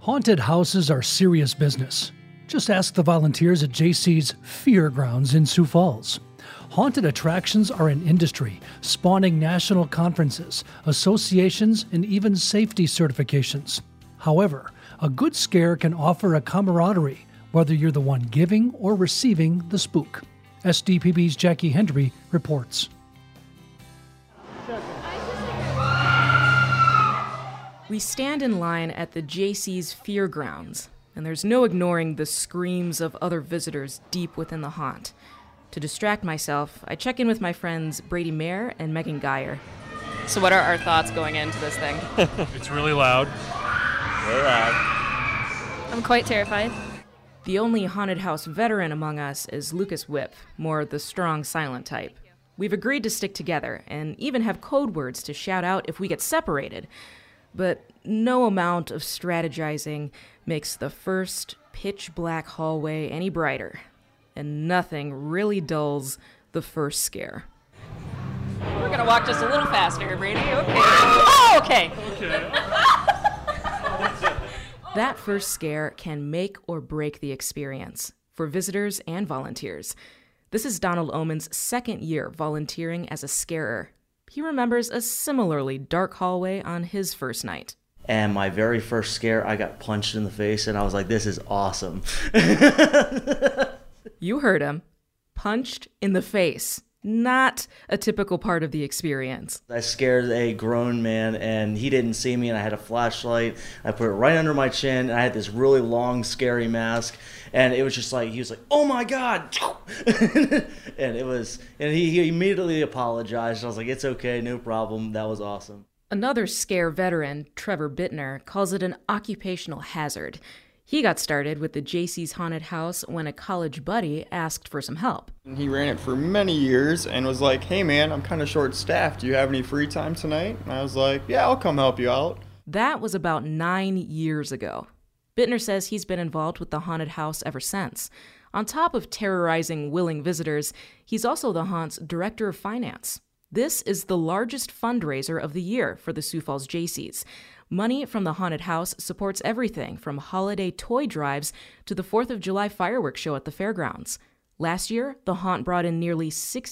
Haunted houses are serious business. Just ask the volunteers at JC's Fear Grounds in Sioux Falls. Haunted attractions are an industry, spawning national conferences, associations, and even safety certifications. However, a good scare can offer a camaraderie, whether you're the one giving or receiving the spook. SDPB's Jackie Hendry reports. We stand in line at the JC's Fear Grounds, and there's no ignoring the screams of other visitors deep within the haunt. To distract myself, I check in with my friends Brady Mayer and Megan Geyer. So what are our thoughts going into this thing? It's really loud. Very loud. I'm quite terrified. The only haunted house veteran among us is Lucas Whip, more the strong, silent type. We've agreed to stick together and even have code words to shout out if we get separated. But no amount of strategizing makes the first pitch-black hallway any brighter. And nothing really dulls the first scare. We're gonna walk just a little faster, Brady. Okay. Oh, okay. That first scare can make or break the experience for visitors and volunteers. This is Donald Oman's second year volunteering as a scarer. He remembers a similarly dark hallway on his first night. And my very first scare, I got punched in the face, and I was like, this is awesome. You heard him. Punched in the face. Not a typical part of the experience. I scared a grown man, and he didn't see me, and I had a flashlight. I put it right under my chin, and I had this really long, scary mask, and it was just like, he was like, oh my God! and he immediately apologized. I was like, it's okay, no problem, that was awesome. Another scare veteran, Trevor Bittner, calls it an occupational hazard. He got started with the JC's Haunted House when a college buddy asked for some help. He ran it for many years and was like, hey man, I'm kind of short-staffed. Do you have any free time tonight? And I was like, yeah, I'll come help you out. That was about 9 years ago. Bittner says he's been involved with the haunted house ever since. On top of terrorizing willing visitors, he's also the haunt's director of finance. This is the largest fundraiser of the year for the Sioux Falls JC's. Money from the haunted house supports everything from holiday toy drives to the 4th of July fireworks show at the fairgrounds. Last year, the haunt brought in nearly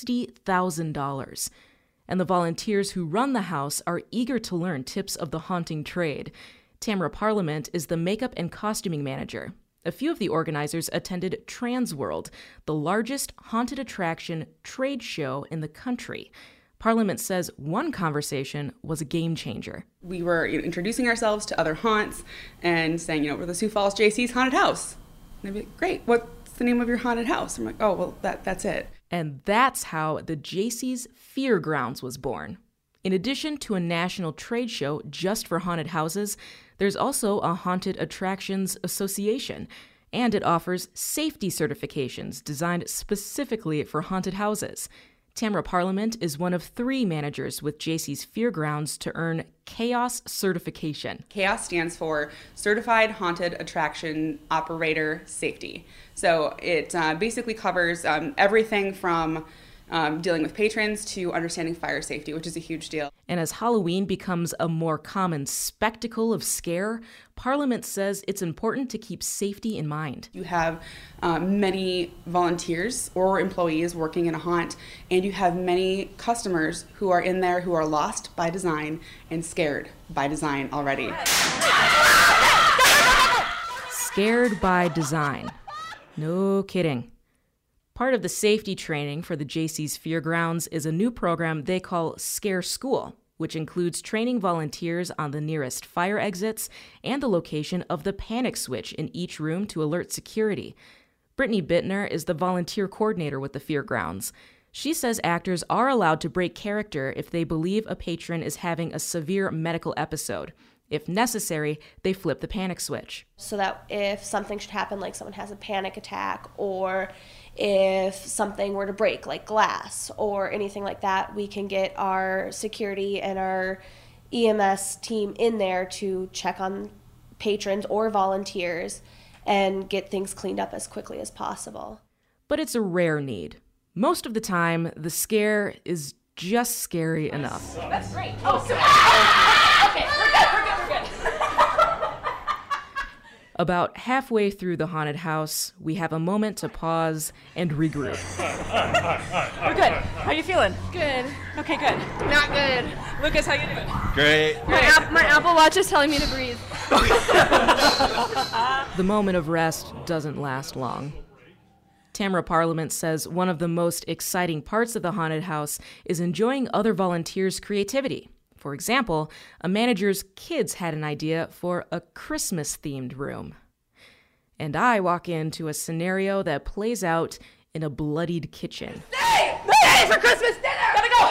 $60,000. And the volunteers who run the house are eager to learn tips of the haunting trade. Tamara Parliament is the makeup and costuming manager. A few of the organizers attended Transworld, the largest haunted attraction trade show in the country. Parliament says one conversation was a game changer. We were introducing ourselves to other haunts and saying, we're the Sioux Falls JC's Haunted House. And they'd be like, great, what's the name of your haunted house? I'm like, oh, well, that's it. And that's how the JC's Fear Grounds was born. In addition to a national trade show just for haunted houses, there's also a Haunted Attractions Association, and it offers safety certifications designed specifically for haunted houses. Tamara Parliament is one of 3 managers with JC's Fear Grounds to earn CHAOS certification. CHAOS stands for Certified Haunted Attraction Operator Safety. So it basically covers everything from dealing with patrons to understanding fire safety, which is a huge deal. And as Halloween becomes a more common spectacle of scare, Parliament says it's important to keep safety in mind. You have many volunteers or employees working in a haunt, and you have many customers who are in there who are lost by design and scared by design already. Scared by design. No kidding. Part of the safety training for the JC's Fear Grounds is a new program they call Scare School, which includes training volunteers on the nearest fire exits and the location of the panic switch in each room to alert security. Brittany Bittner is the volunteer coordinator with the Fear Grounds. She says actors are allowed to break character if they believe a patron is having a severe medical episode. If necessary, they flip the panic switch. So that if something should happen, like someone has a panic attack, or if something were to break, like glass or anything like that, we can get our security and our EMS team in there to check on patrons or volunteers and get things cleaned up as quickly as possible. But it's a rare need. Most of the time, the scare is just scary enough. That's great. Oh, okay, we're good. About halfway through the haunted house, we have a moment to pause and regroup. We're good. How you feeling? Good. Okay, good. Not good. Lucas, how you doing? Great. My Apple Watch is telling me to breathe. The moment of rest doesn't last long. Tamara Parliament says one of the most exciting parts of the haunted house is enjoying other volunteers' creativity. For example, a manager's kids had an idea for a Christmas-themed room. And I walk into a scenario that plays out in a bloodied kitchen. Stay for Christmas dinner! Gotta go!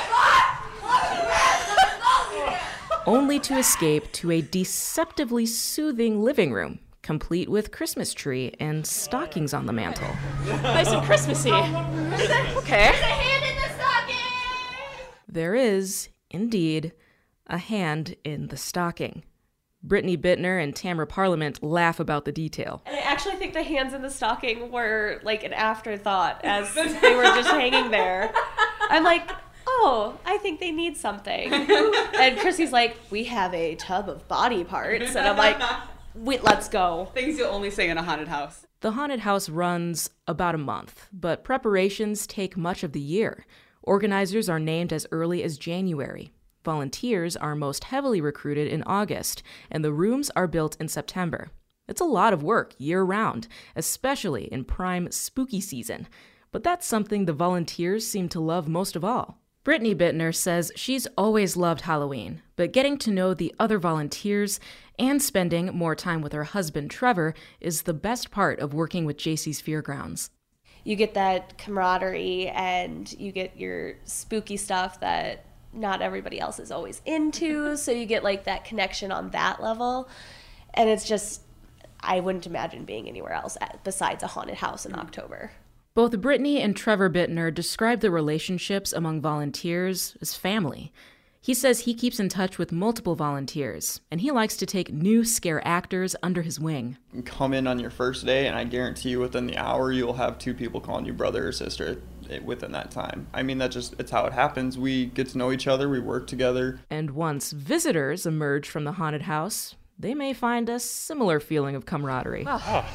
Only to escape to a deceptively soothing living room, complete with Christmas tree and stockings on the mantel. Nice and Christmassy. Okay. There's a hand in the stocking! There is, indeed, a hand in the stocking. Brittany Bittner and Tamara Parliament laugh about the detail. And I actually think the hands in the stocking were like an afterthought as they were just hanging there. I'm like, oh, I think they need something. And Chrissy's like, we have a tub of body parts. And I'm like, wait, let's go. Things you'll only say in a haunted house. The haunted house runs about a month, but preparations take much of the year. Organizers are named as early as January. Volunteers are most heavily recruited in August, and the rooms are built in September. It's a lot of work year-round, especially in prime spooky season. But that's something the volunteers seem to love most of all. Brittany Bittner says she's always loved Halloween, but getting to know the other volunteers and spending more time with her husband, Trevor, is the best part of working with JC's Feargrounds. You get that camaraderie and you get your spooky stuff that not everybody else is always into, so you get like that connection on that level. And it's just, I wouldn't imagine being anywhere else besides a haunted house in October. Both Brittany and Trevor Bittner describe the relationships among volunteers as family. He says he keeps in touch with multiple volunteers, and he likes to take new scare actors under his wing. You come in on your first day, and I guarantee you within the hour, you'll have 2 people calling you brother or sister within that time. I mean, it's how it happens. We get to know each other, we work together. And once visitors emerge from the haunted house, they may find a similar feeling of camaraderie. Oh.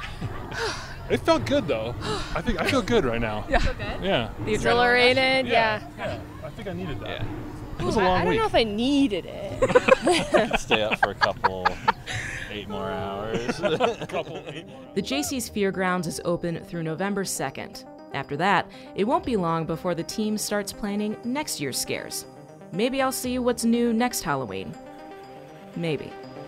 It felt good, though. I feel good right now. Yeah. Feel good? Yeah. Exhilarated, yeah. I think I needed that. Yeah. It Ooh, was a long I week. don't know if I needed it. Could stay up for a couple, 8 more hours. The JC's Feargrounds is open through November 2nd. After that, it won't be long before the team starts planning next year's scares. Maybe I'll see what's new next Halloween. Maybe.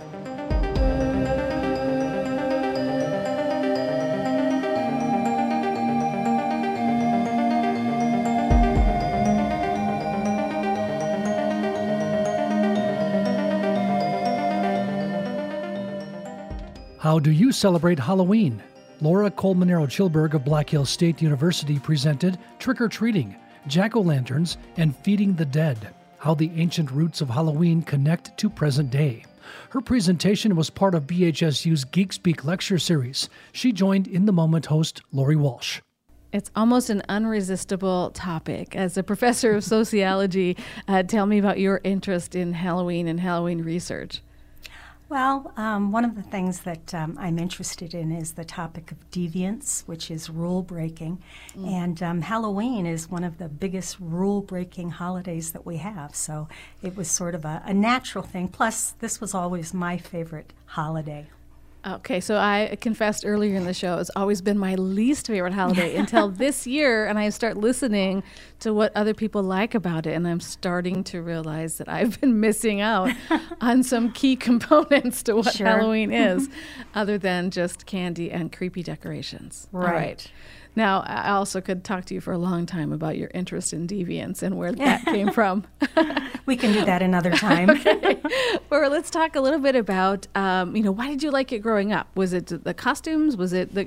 How do you celebrate Halloween? Laura Colmenero-Chilberg of Black Hills State University presented Trick-or-Treating, Jack-o'-lanterns, and Feeding the Dead, how the ancient roots of Halloween connect to present day. Her presentation was part of BHSU's Geek Speak lecture series. She joined In the Moment host Lori Walsh. It's almost an unresistible topic. As a professor of sociology, tell me about your interest in Halloween and Halloween research. Well, one of the things that I'm interested in is the topic of deviance, which is rule breaking. And Halloween is one of the biggest rule breaking holidays that we have. So it was sort of a natural thing. Plus, this was always my favorite holiday. Okay, so I confessed earlier in the show, it's always been my least favorite holiday until this year, and I start listening to what other people like about it, and I'm starting to realize that I've been missing out on some key components to what Halloween is, other than just candy and creepy decorations. Right. All right. Now, I also could talk to you for a long time about your interest in deviance and where that came from. We can do that another time. Okay. Well, let's talk a little bit about, why did you like it growing up? Was it the costumes? Was it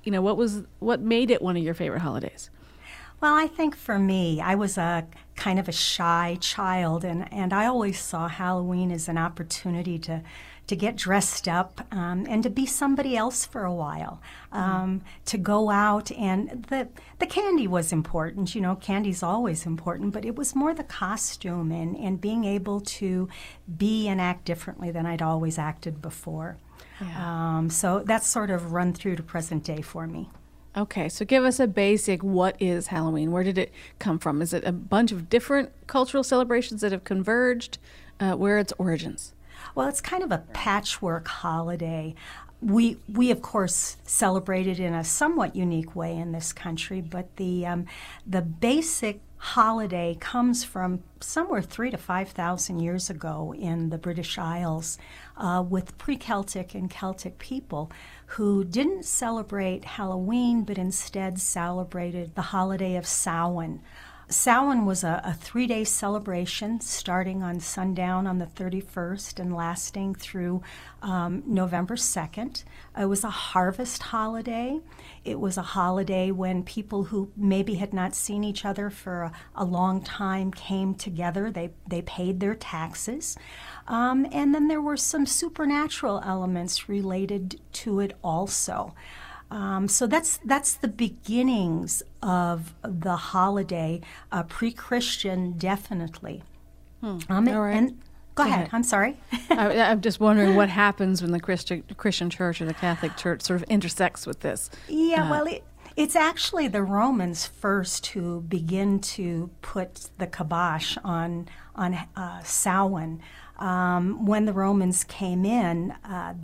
what made it one of your favorite holidays? Well, I think for me, I was a kind of a shy child, and I always saw Halloween as an opportunity to get dressed up and to be somebody else for a while, to go out. And the candy was important. You know, candy's always important, but it was more the costume and being able to be and act differently than I'd always acted before. Yeah. So that's sort of run through to present day for me. Okay, so give us a basic, what is Halloween? Where did it come from? Is it a bunch of different cultural celebrations that have converged? Where are its origins? Well, it's kind of a patchwork holiday. We of course celebrate it in a somewhat unique way in this country, but the basic holiday comes from somewhere 3,000 to 5,000 years ago in the British Isles with pre-Celtic and Celtic people who didn't celebrate Halloween but instead celebrated the holiday of Samhain. Samhain was a 3-day celebration starting on sundown on the 31st and lasting through November 2nd. It was a harvest holiday. It was a holiday when people who maybe had not seen each other for a long time came together. They paid their taxes. And then there were some supernatural elements related to it also. So that's the beginnings of the holiday, pre-Christian, definitely. All right. And go ahead. I'm sorry. I'm just wondering what happens when the Christian Church or the Catholic Church sort of intersects with this. Yeah, well, it's actually the Romans first who begin to put the kibosh on Samhain. When the Romans came in,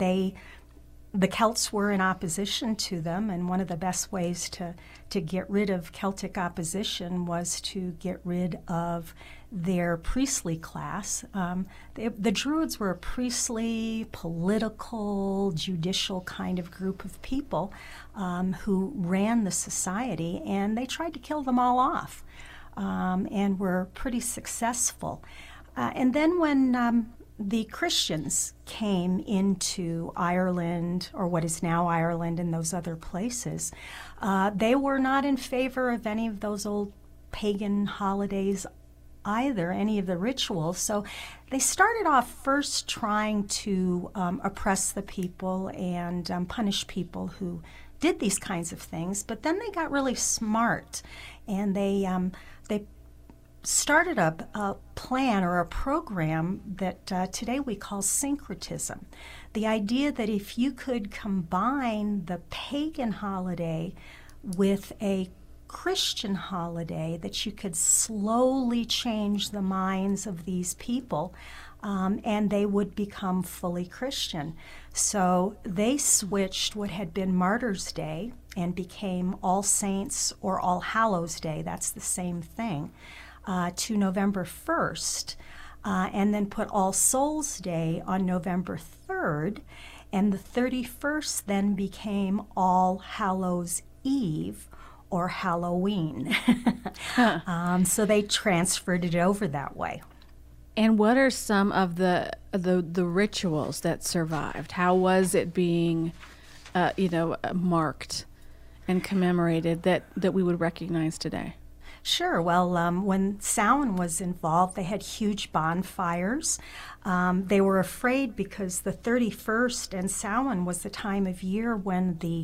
the Celts were in opposition to them, and one of the best ways to get rid of Celtic opposition was to get rid of their priestly class. The Druids were a priestly, political, judicial kind of group of people who ran the society, and they tried to kill them all off and were pretty successful. And then when the Christians came into Ireland, or what is now Ireland, and those other places, they were not in favor of any of those old pagan holidays either, any of the rituals. So they started off first trying to oppress the people and punish people who did these kinds of things, but then they got really smart, and they started a plan or a program that today we call syncretism. The idea that if you could combine the pagan holiday with a Christian holiday, that you could slowly change the minds of these people and they would become fully Christian. So they switched what had been Martyrs' Day and became All Saints or All Hallows' Day, that's the same thing, to November 1st, and then put All Souls' Day on November 3rd, and the 31st then became All Hallows' Eve, or Halloween. So they transferred it over that way. And what are some of the rituals that survived? How was it being, marked and commemorated that we would recognize today? Sure. Well, when Samhain was involved, they had huge bonfires. They were afraid because the 31st and Samhain was the time of year when the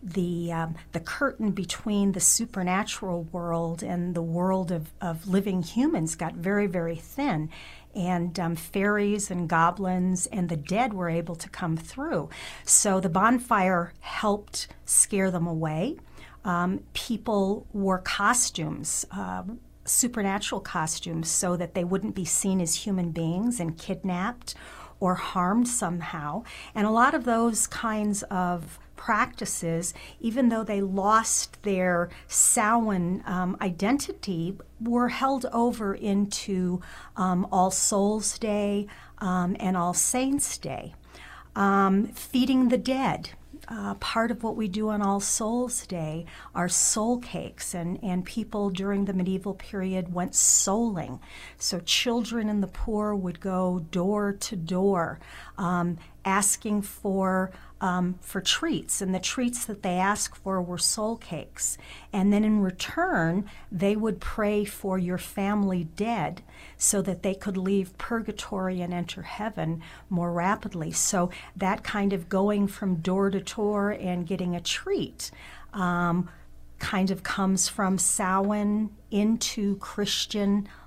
curtain between the supernatural world and the world of living humans got very, very thin. And fairies and goblins and the dead were able to come through. So the bonfire helped scare them away. People wore costumes, supernatural costumes, so that they wouldn't be seen as human beings and kidnapped or harmed somehow. And a lot of those kinds of practices, even though they lost their Samhain identity, were held over into All Souls' Day and All Saints' Day. Feeding the dead. Part of what we do on All Souls' Day are soul cakes, and people during the medieval period went souling. So children and the poor would go door to door asking for treats, and the treats that they asked for were soul cakes. And then in return, they would pray for your family dead so that they could leave purgatory and enter heaven more rapidly. So that kind of going from door to door and getting a treat kind of comes from Samhain into Christian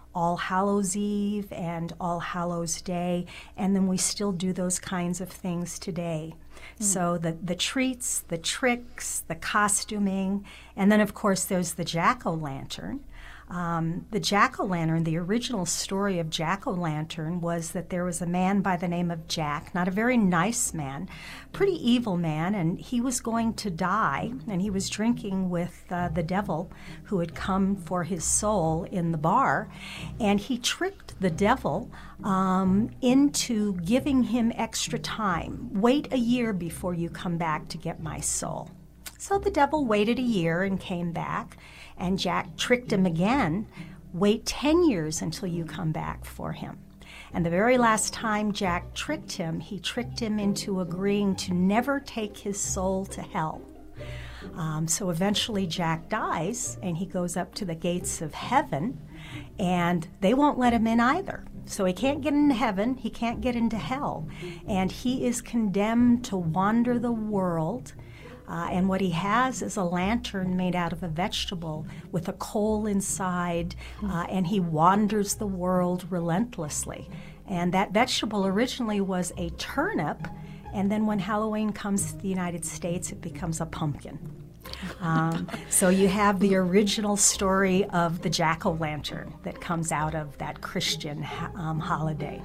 All Hallows Eve and All Hallows Day, and then we still do those kinds of things today. So the treats, the tricks, the costuming, and then of course there's the jack-o'-lantern. The jack-o'-lantern, the original story of jack-o'-lantern was that there was a man by the name of Jack, not a very nice man, pretty evil man, and he was going to die, and he was drinking with the devil who had come for his soul in the bar, and he tricked the devil into giving him extra time. Wait a year before you come back to get my soul. So the devil waited a year and came back, and Jack tricked him again. Wait 10 years until you come back for him. And the very last time Jack tricked him, he tricked him into agreeing to never take his soul to hell. So eventually Jack dies, and he goes up to the gates of heaven, and they won't let him in either. So he can't get into heaven, he can't get into hell, and he is condemned to wander the world. And what he has is a lantern made out of a vegetable with a coal inside, and he wanders the world relentlessly. And that vegetable originally was a turnip, and then when Halloween comes to the United States, it becomes a pumpkin. So you have the original story of the jack-o'-lantern that comes out of that Christian holiday.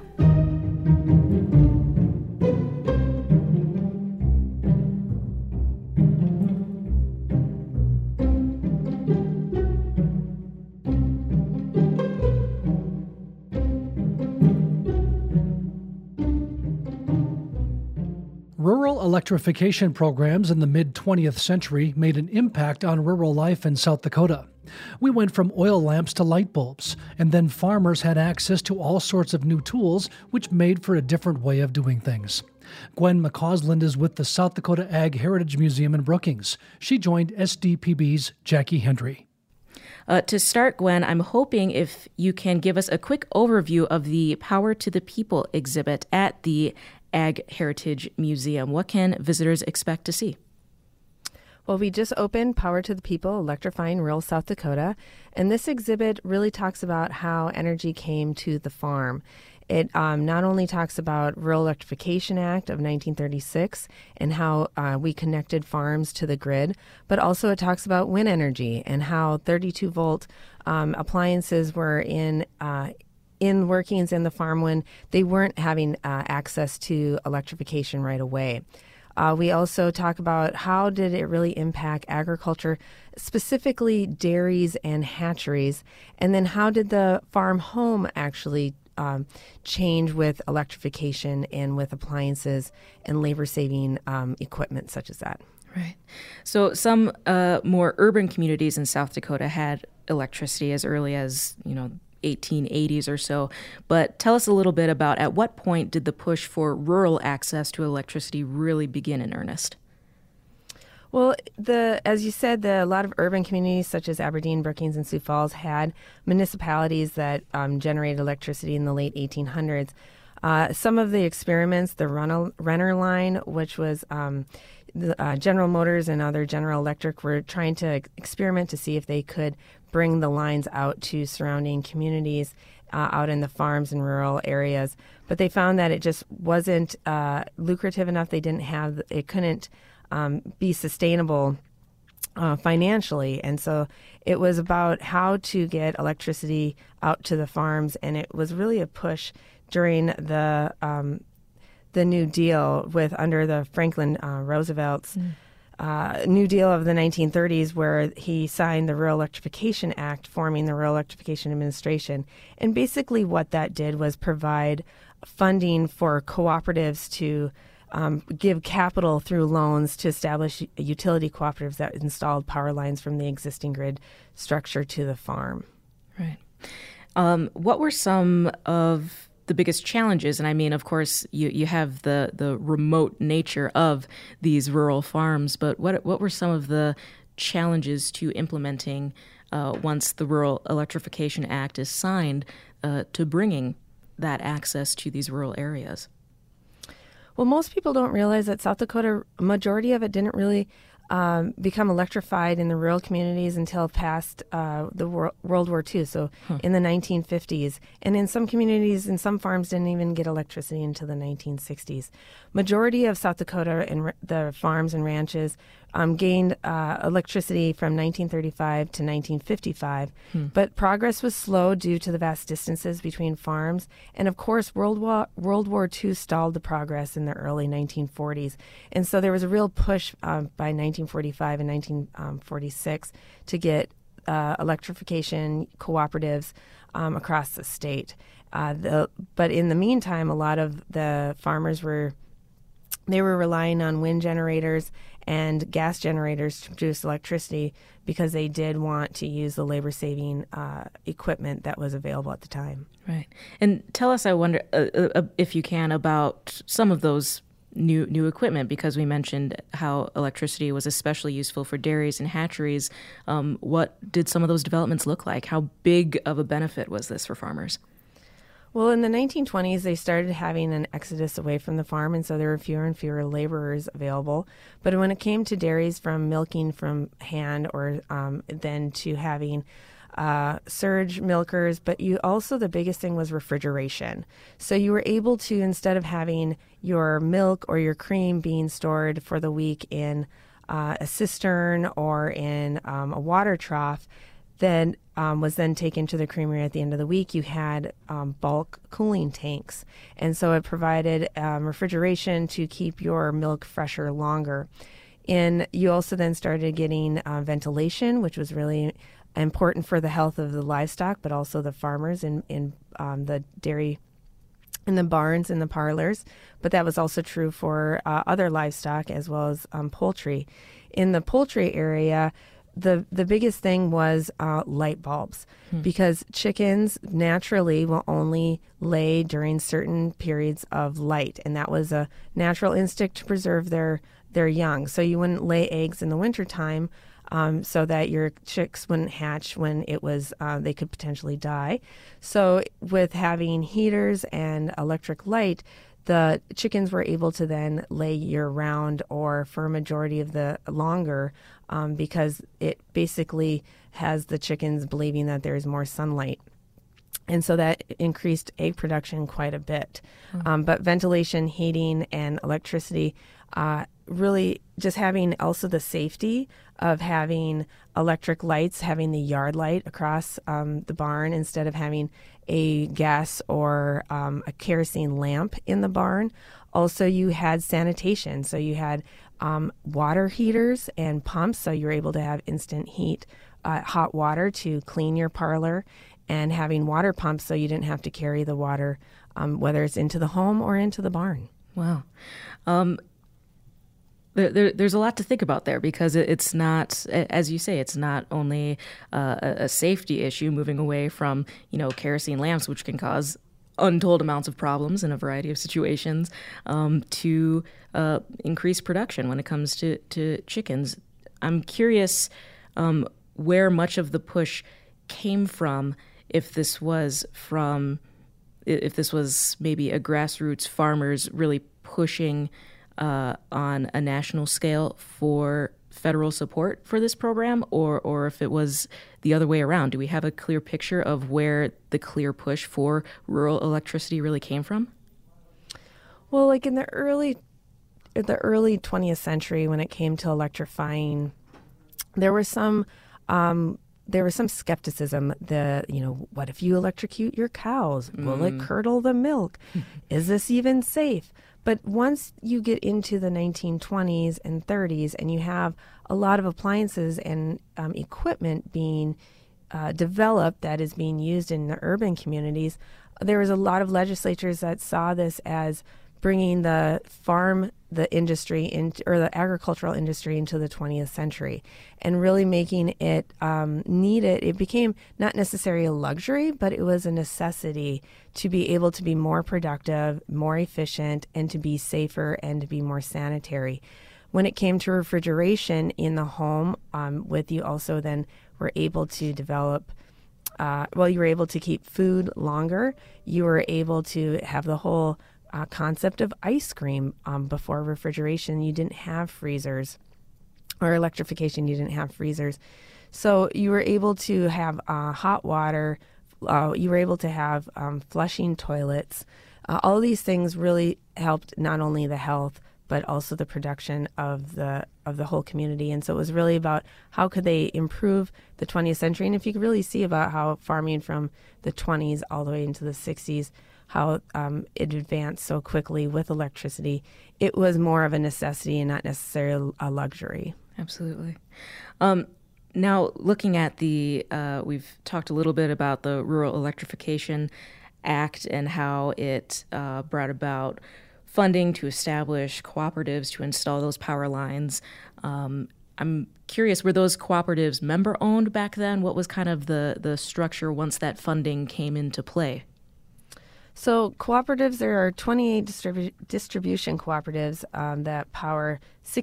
Rural electrification programs in the mid-20th century made an impact on rural life in South Dakota. We went from oil lamps to light bulbs, and then farmers had access to all sorts of new tools, which made for a different way of doing things. Gwen McCausland is with the South Dakota Ag Heritage Museum in Brookings. She joined SDPB's Jackie Hendry. To start, Gwen, I'm hoping if you can give us a quick overview of the Power to the People exhibit at the Ag Heritage Museum. What can visitors expect to see? Well, we just opened Power to the People, Electrifying Rural South Dakota, and this exhibit really talks about how energy came to the farm. It not only talks about Rural Electrification Act of 1936 and how we connected farms to the grid, but also it talks about wind energy and how 32-volt appliances were in workings in the farm when they weren't having access to electrification right away. We also talk about how did it really impact agriculture, specifically dairies and hatcheries, and then how did the farm home actually change with electrification and with appliances and labor-saving equipment such as that. Right. So some more urban communities in South Dakota had electricity as early as, 1880s or so. But tell us a little bit about at what point did the push for rural access to electricity really begin in earnest? Well, as you said, a lot of urban communities such as Aberdeen, Brookings, and Sioux Falls had municipalities that generated electricity in the late 1800s. Some of the experiments, the Renner line, which was General Motors and other General Electric were trying to experiment to see if they could bring the lines out to surrounding communities out in the farms and rural areas. But they found that it just wasn't lucrative enough. It couldn't be sustainable financially. And so it was about how to get electricity out to the farms. And it was really a push during the New Deal under the Franklin Roosevelt's New Deal of the 1930s, where he signed the Rural Electrification Act, forming the Rural Electrification Administration. And basically what that did was provide funding for cooperatives to give capital through loans to establish utility cooperatives that installed power lines from the existing grid structure to the farm. Right. What were some of the biggest challenges? And I mean, of course, you have the remote nature of these rural farms, but what were some of the challenges to implementing once the Rural Electrification Act is signed to bringing that access to these rural areas? Well, most people don't realize that South Dakota, a majority of it didn't really become electrified in the rural communities until past the World War II, so in the 1950s. And in some communities and some farms didn't even get electricity until the 1960s. Majority of South Dakota and the farms and ranches gained electricity from 1935 to 1955, but progress was slow due to the vast distances between farms. And of course, World War II stalled the progress in the early 1940s. And so there was a real push by 1945 and 1946 to get electrification cooperatives across the state. But in the meantime, a lot of the farmers were relying on wind generators and gas generators to produce electricity because they did want to use the labor-saving equipment that was available at the time. Right. And tell us, I wonder, if you can, about some of those new equipment, because we mentioned how electricity was especially useful for dairies and hatcheries. What did some of those developments look like? How big of a benefit was this for farmers? Well, in the 1920s, they started having an exodus away from the farm, and so there were fewer and fewer laborers available. But when it came to dairies, from milking from hand or then to having surge milkers, but the biggest thing was refrigeration. So you were able to, instead of having your milk or your cream being stored for the week in a cistern or in a water trough, that was then taken to the creamery at the end of the week, you had bulk cooling tanks. And so it provided refrigeration to keep your milk fresher longer. And you also then started getting ventilation, which was really important for the health of the livestock, but also the farmers in the dairy, in the barns, in the parlors. But that was also true for other livestock as well as poultry. In the poultry area, the biggest thing was light bulbs, because chickens naturally will only lay during certain periods of light, and that was a natural instinct to preserve their young. So you wouldn't lay eggs in the wintertime so that your chicks wouldn't hatch when it was they could potentially die. So with having heaters and electric light, the chickens were able to then lay year-round or for a majority of the longer because it basically has the chickens believing that there is more sunlight. And so that increased egg production quite a bit. But ventilation, heating, and electricity, really just having also the safety of having electric lights, having the yard light across the barn instead of having a gas or a kerosene lamp in the barn. Also, you had sanitation. So you had water heaters and pumps, so you were able to have instant heat, hot water to clean your parlor, and having water pumps so you didn't have to carry the water, whether it's into the home or into the barn. Wow. There's a lot to think about there, because it's not, as you say, it's not only a safety issue, moving away from, kerosene lamps, which can cause untold amounts of problems in a variety of situations, to increase production when it comes to chickens. I'm curious where much of the push came from, if this was maybe a grassroots farmers really pushing on a national scale for federal support for this program, or if it was the other way around. Do we have a clear picture of where the clear push for rural electricity really came from? Well, like in the early 20th century, when it came to electrifying, there was some skepticism. What if you electrocute your cows? Will it curdle the milk? Is this even safe? But once you get into the 1920s and 30s and you have a lot of appliances and equipment being developed that is being used in the urban communities, there was a lot of legislatures that saw this as bringing the industry or the agricultural industry into the 20th century and really making it needed. It became not necessarily a luxury, but it was a necessity to be able to be more productive, more efficient, and to be safer and to be more sanitary. When it came to refrigeration in the home, you also then were able to develop you were able to keep food longer. You were able to have the whole concept of ice cream before refrigeration. You didn't have freezers. or electrification, you didn't have freezers. So you were able to have hot water, you were able to have flushing toilets. All of these things really helped not only the health, but also the production of the whole community. And so it was really about how could they improve the 20th century. And if you could really see about how farming from the 20s all the way into the 60s, how it advanced so quickly with electricity, it was more of a necessity and not necessarily a luxury. Absolutely. Now, looking at we've talked a little bit about the Rural Electrification Act and how it brought about funding to establish cooperatives to install those power lines. I'm curious, were those cooperatives member-owned back then? What was kind of the structure once that funding came into play? So cooperatives, there are 28 distribution cooperatives that power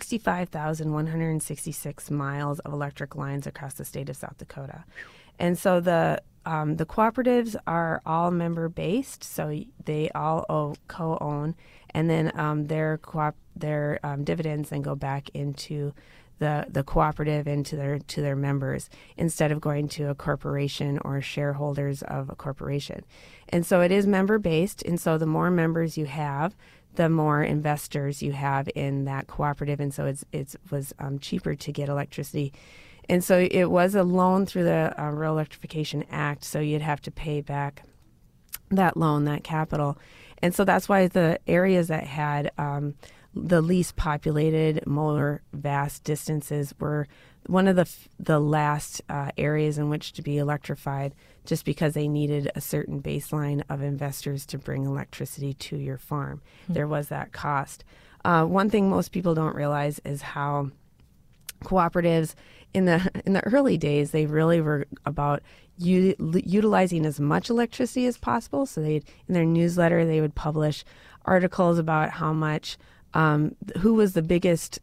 65,166 miles of electric lines across the state of South Dakota. And so the cooperatives are all member-based, so they all co-own, and then their dividends then go back into the cooperative and to their members instead of going to a corporation or shareholders of a corporation. And so it is member-based, and so the more members you have, the more investors you have in that cooperative, and so it was cheaper to get electricity. And so it was a loan through the Rural Electrification Act, so you'd have to pay back that loan, that capital. And so that's why the areas that had the least populated, more vast distances were one of the last areas in which to be electrified, just because they needed a certain baseline of investors to bring electricity to your farm. There was that cost. One thing most people don't realize is how cooperatives in the early days, they really were about utilizing as much electricity as possible. So in their newsletter, they would publish articles about how much, who was the biggest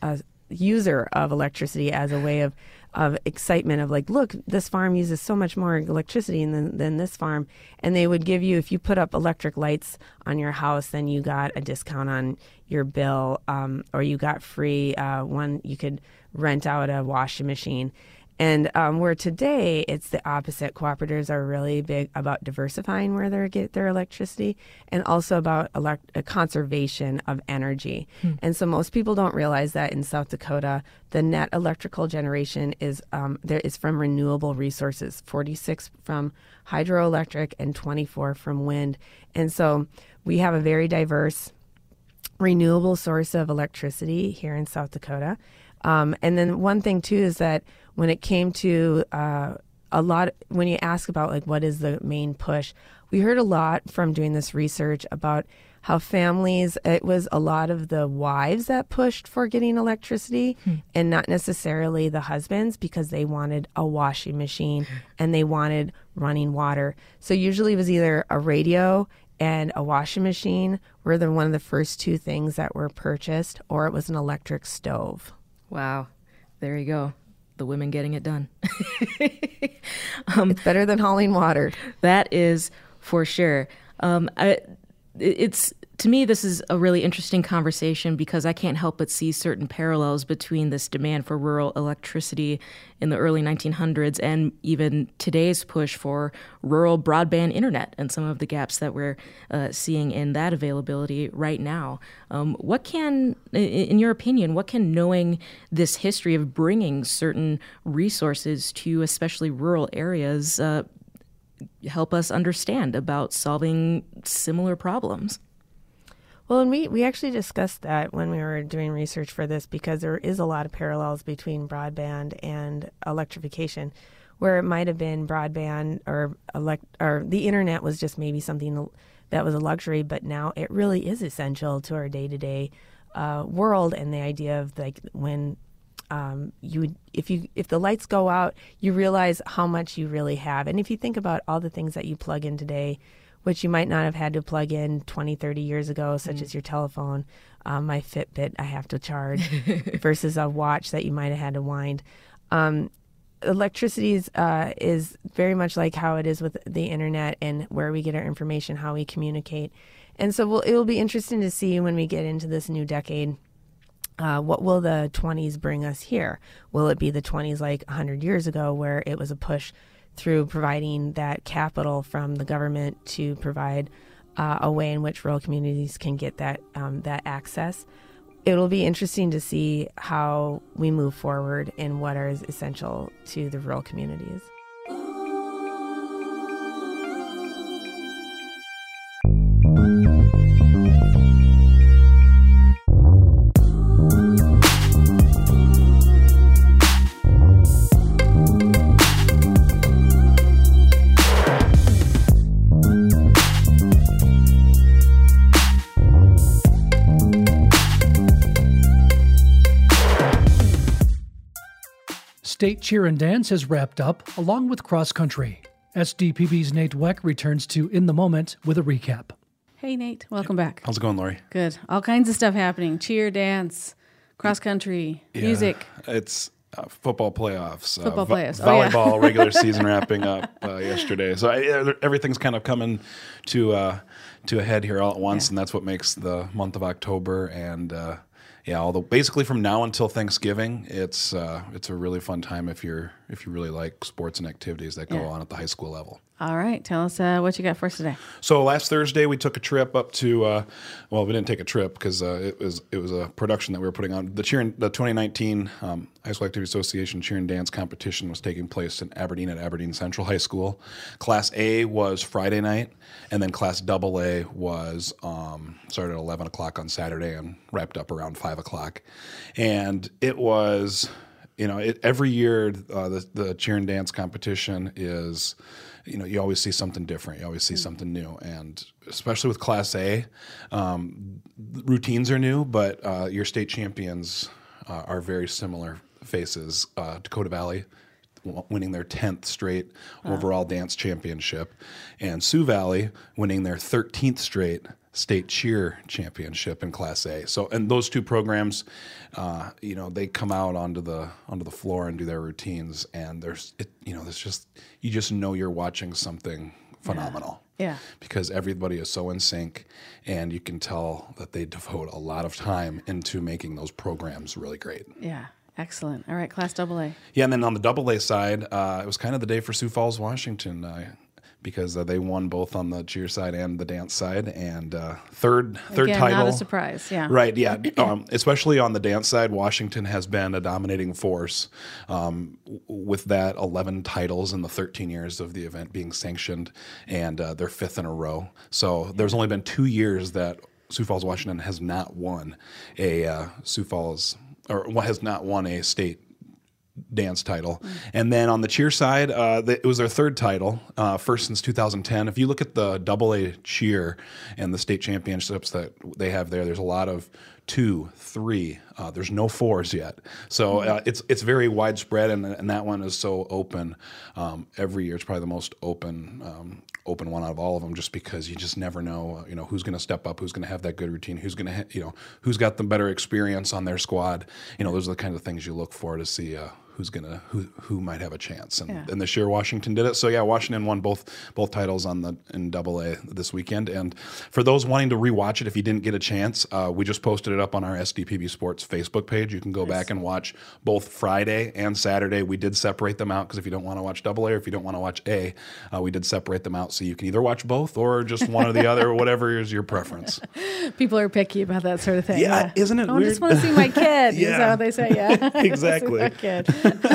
user of electricity as a way of excitement of like, look, this farm uses so much more electricity than this farm. And they would give you, if you put up electric lights on your house, then you got a discount on your bill, or you got free you could rent out a washing machine. And where today it's the opposite. Cooperatives are really big about diversifying where they get their electricity, and also about conservation of energy. And so most people don't realize that in South Dakota, the net electrical generation is from renewable resources, 46 from hydroelectric and 24 from wind. And so we have a very diverse renewable source of electricity here in South Dakota. And then one thing too is that when it came to when you ask about like what is the main push, we heard a lot from doing this research about how families, it was a lot of the wives that pushed for getting electricity and not necessarily the husbands, because they wanted a washing machine and they wanted running water. So usually it was either a radio and a washing machine were one of the first two things that were purchased, or it was an electric stove. Wow. There you go. The women getting it done. It's better than hauling water. That is for sure. To me, this is a really interesting conversation because I can't help but see certain parallels between this demand for rural electricity in the early 1900s and even today's push for rural broadband internet and some of the gaps that we're seeing in that availability right now. In your opinion, what can knowing this history of bringing certain resources to especially rural areas help us understand about solving similar problems? Well, and we actually discussed that when we were doing research for this, because there is a lot of parallels between broadband and electrification, where it might have been broadband or the internet was just maybe something that was a luxury, but now it really is essential to our day-to-day world. And the idea of like when if the lights go out, you realize how much you really have. And if you think about all the things that you plug in today, which you might not have had to plug in 20, 30 years ago, such as your telephone, my Fitbit I have to charge, versus a watch that you might have had to wind. Electricity is very much like how it is with the internet and where we get our information, how we communicate. And so it will be interesting to see when we get into this new decade what will the 20s bring us here? Will it be the 20s like 100 years ago, where it was a push through providing that capital from the government to provide a way in which rural communities can get that access? It'll be interesting to see how we move forward in what is essential to the rural communities. State Cheer and Dance has wrapped up, along with cross country. SDPB's Nate Weck returns to In the Moment with a recap. Hey, Nate. Welcome back. How's it going, Lori? Good. All kinds of stuff happening. Cheer, dance, cross country, music. It's football playoffs. Volleyball regular season wrapping up yesterday. So everything's kind of coming to a head here all at once, and that's what makes the month of October and basically from now until Thanksgiving, it's a really fun time if you really like sports and activities that go on at the high school level. All right, tell us what you got for us today. So last Thursday we took a trip up to we didn't take a trip because it was a production that we were putting on. The 2019 High School Activity Association Cheer and Dance competition was taking place in Aberdeen at Aberdeen Central High School. Class A was Friday night, and then Class AA was started at 11 o'clock on Saturday and wrapped up around 5 o'clock. And it was, every year the cheer and dance competition is, you always see something different. You always see something new. And especially with Class A, routines are new, but your state champions are very similar faces. Dakota Valley winning their 10th straight overall dance championship, and Sioux Valley winning their 13th straight state cheer championship in Class A. So, and those two programs, they come out onto the floor and do their routines, and you just know you're watching something phenomenal. Yeah. Because everybody is so in sync, and you can tell that they devote a lot of time into making those programs really great. Yeah. Excellent. All right, Class AA. Yeah, and then on the AA side, it was kind of the day for Sioux Falls, Washington, because they won both on the cheer side and the dance side, and third Again, title. Not a surprise, yeah. Right, yeah. Especially on the dance side, Washington has been a dominating force with that 11 titles in the 13 years of the event being sanctioned, and they're fifth in a row. So there's only been 2 years that Sioux Falls, Washington has not won a has not won a state dance title. And then on the cheer side, it was their third title, first since 2010. If you look at the AA cheer and the state championships that they have there's a lot of 2, 3. There's no 4s yet. So it's very widespread, and that one is so open. Every year it's probably the most open one out of all of them, just because you just never know, who's going to step up, who's going to have that good routine, who's going to, who's got the better experience on their squad. Those are the kinds of things you look for to see who might have a chance. And this year Washington did it. So yeah, Washington won both titles in AA this weekend. And for those wanting to rewatch it, if you didn't get a chance, we just posted it up on our SDPB Sports Facebook page. You can go back and watch both Friday and Saturday. We did separate them out because if you don't want to watch AA or if you don't want to watch A, we did separate them out so you can either watch both or just one or the other, or whatever is your preference. People are picky about that sort of thing. Yeah. Isn't it weird? I just want to see my kid. Yeah. Is that what they say? Yeah. Exactly. My kid.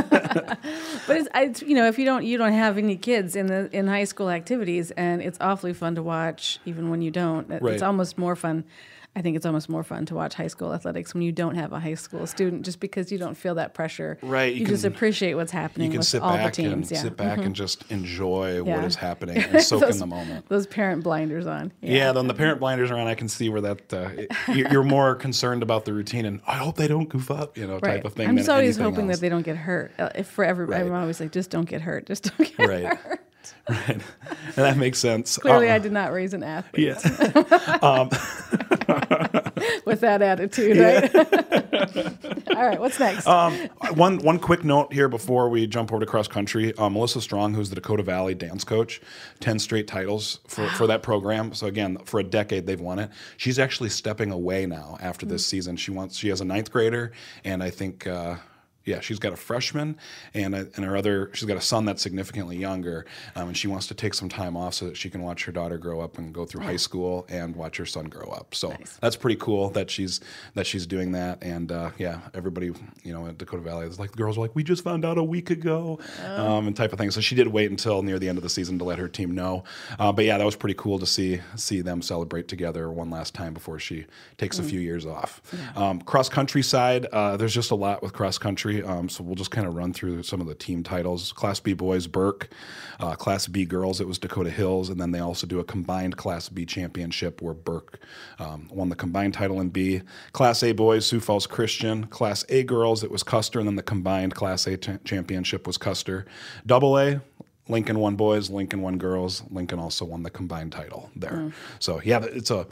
But it's if you don't have any kids in high school activities, and it's awfully fun to watch even when you don't. Right. It's almost more fun. I think it's almost more fun to watch high school athletics when you don't have a high school student, just because you don't feel that pressure. Right. You just appreciate what's happening with all the teams. Sit back and just enjoy what is happening and soak in the moment. Those parent blinders on. Yeah, then the parent blinders are on. I can see where that you're more concerned about the routine and I hope they don't goof up, type of thing. I'm just always hoping that they don't get hurt. I'm always like, just don't get hurt. Just don't get hurt. Right. And that makes sense. Clearly, I did not raise an athlete. Yeah. With that attitude, right? All right, what's next? One quick note here before we jump over to cross country. Melissa Strong, who's the Dakota Valley dance coach, 10 straight titles for that program. So again, for a decade they've won it. She's actually stepping away now after this season. She has a 9th grader, and I think she's got a freshman and she's got a son that's significantly younger, and she wants to take some time off so that she can watch her daughter grow up and go through high school and watch her son grow up. So that's pretty cool that she's doing that. And everybody at Dakota Valley is like, the girls are like, we just found out a week ago, and type of thing. So she did wait until near the end of the season to let her team know. But yeah, that was pretty cool to see them celebrate together one last time before she takes a few years off. Cross country side, there's just a lot with cross country. So we'll just kind of run through some of the team titles. Class B boys, Burke. Class B girls, it was Dakota Hills. And then they also do a combined Class B championship where Burke won the combined title in B. Class A boys, Sioux Falls Christian. Class A girls, it was Custer. And then the combined Class A championship was Custer. Double A, Lincoln won boys, Lincoln won girls. Lincoln also won the combined title there. So yeah,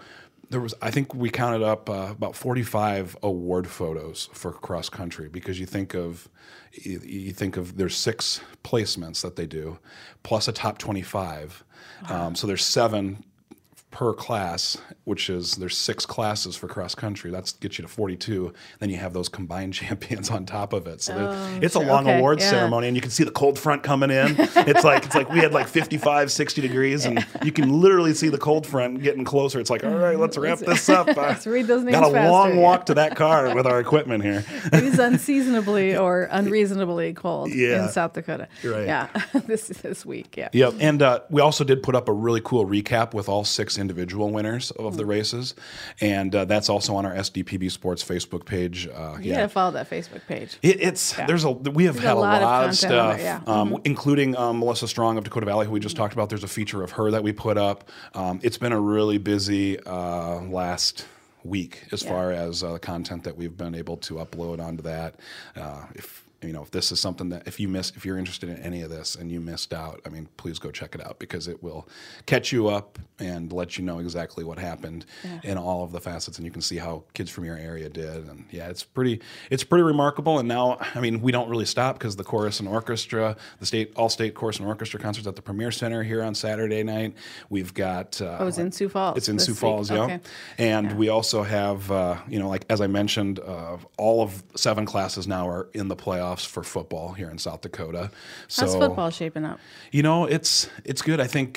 I think we counted up about 45 award photos for cross country, because you think of there's 6 placements that they do, plus a top 25. So there's 7 per class, which is there's 6 classes for cross country. That gets you to 42. Then you have those combined champions on top of it. So it's a long awards ceremony, and you can see the cold front coming in. It's like we had like 55, 60 degrees, and you can literally see the cold front getting closer. It's like, all right, let's wrap this up. Let's read those names got a faster. long walk to that car with our equipment here. It is unseasonably or unreasonably cold in South Dakota. Right. Yeah, this week. Yeah. Yep, and we also did put up a really cool recap with all 6 individual winners of the races, and that's also on our SDPB Sports Facebook page. You gotta follow that Facebook page. We have had a lot of stuff, including Melissa Strong of Dakota Valley, who we just talked about. There's a feature of her that we put up. It's been a really busy last week as far as the content that we've been able to upload onto that. If this is something that if you're interested in any of this and you missed out, I mean, please go check it out, because it will catch you up and let you know exactly what happened in all of the facets, and you can see how kids from your area did. And it's pretty remarkable. And now, I mean, we don't really stop, because the chorus and orchestra, the all-state chorus and orchestra concerts at the Premier Center here on Saturday night. We've got it's in Sioux Falls. It's in Sioux Falls, and we also have like as I mentioned, all of 7 classes now are in the playoffs for football here in South Dakota. So, how's football shaping up? It's good. I think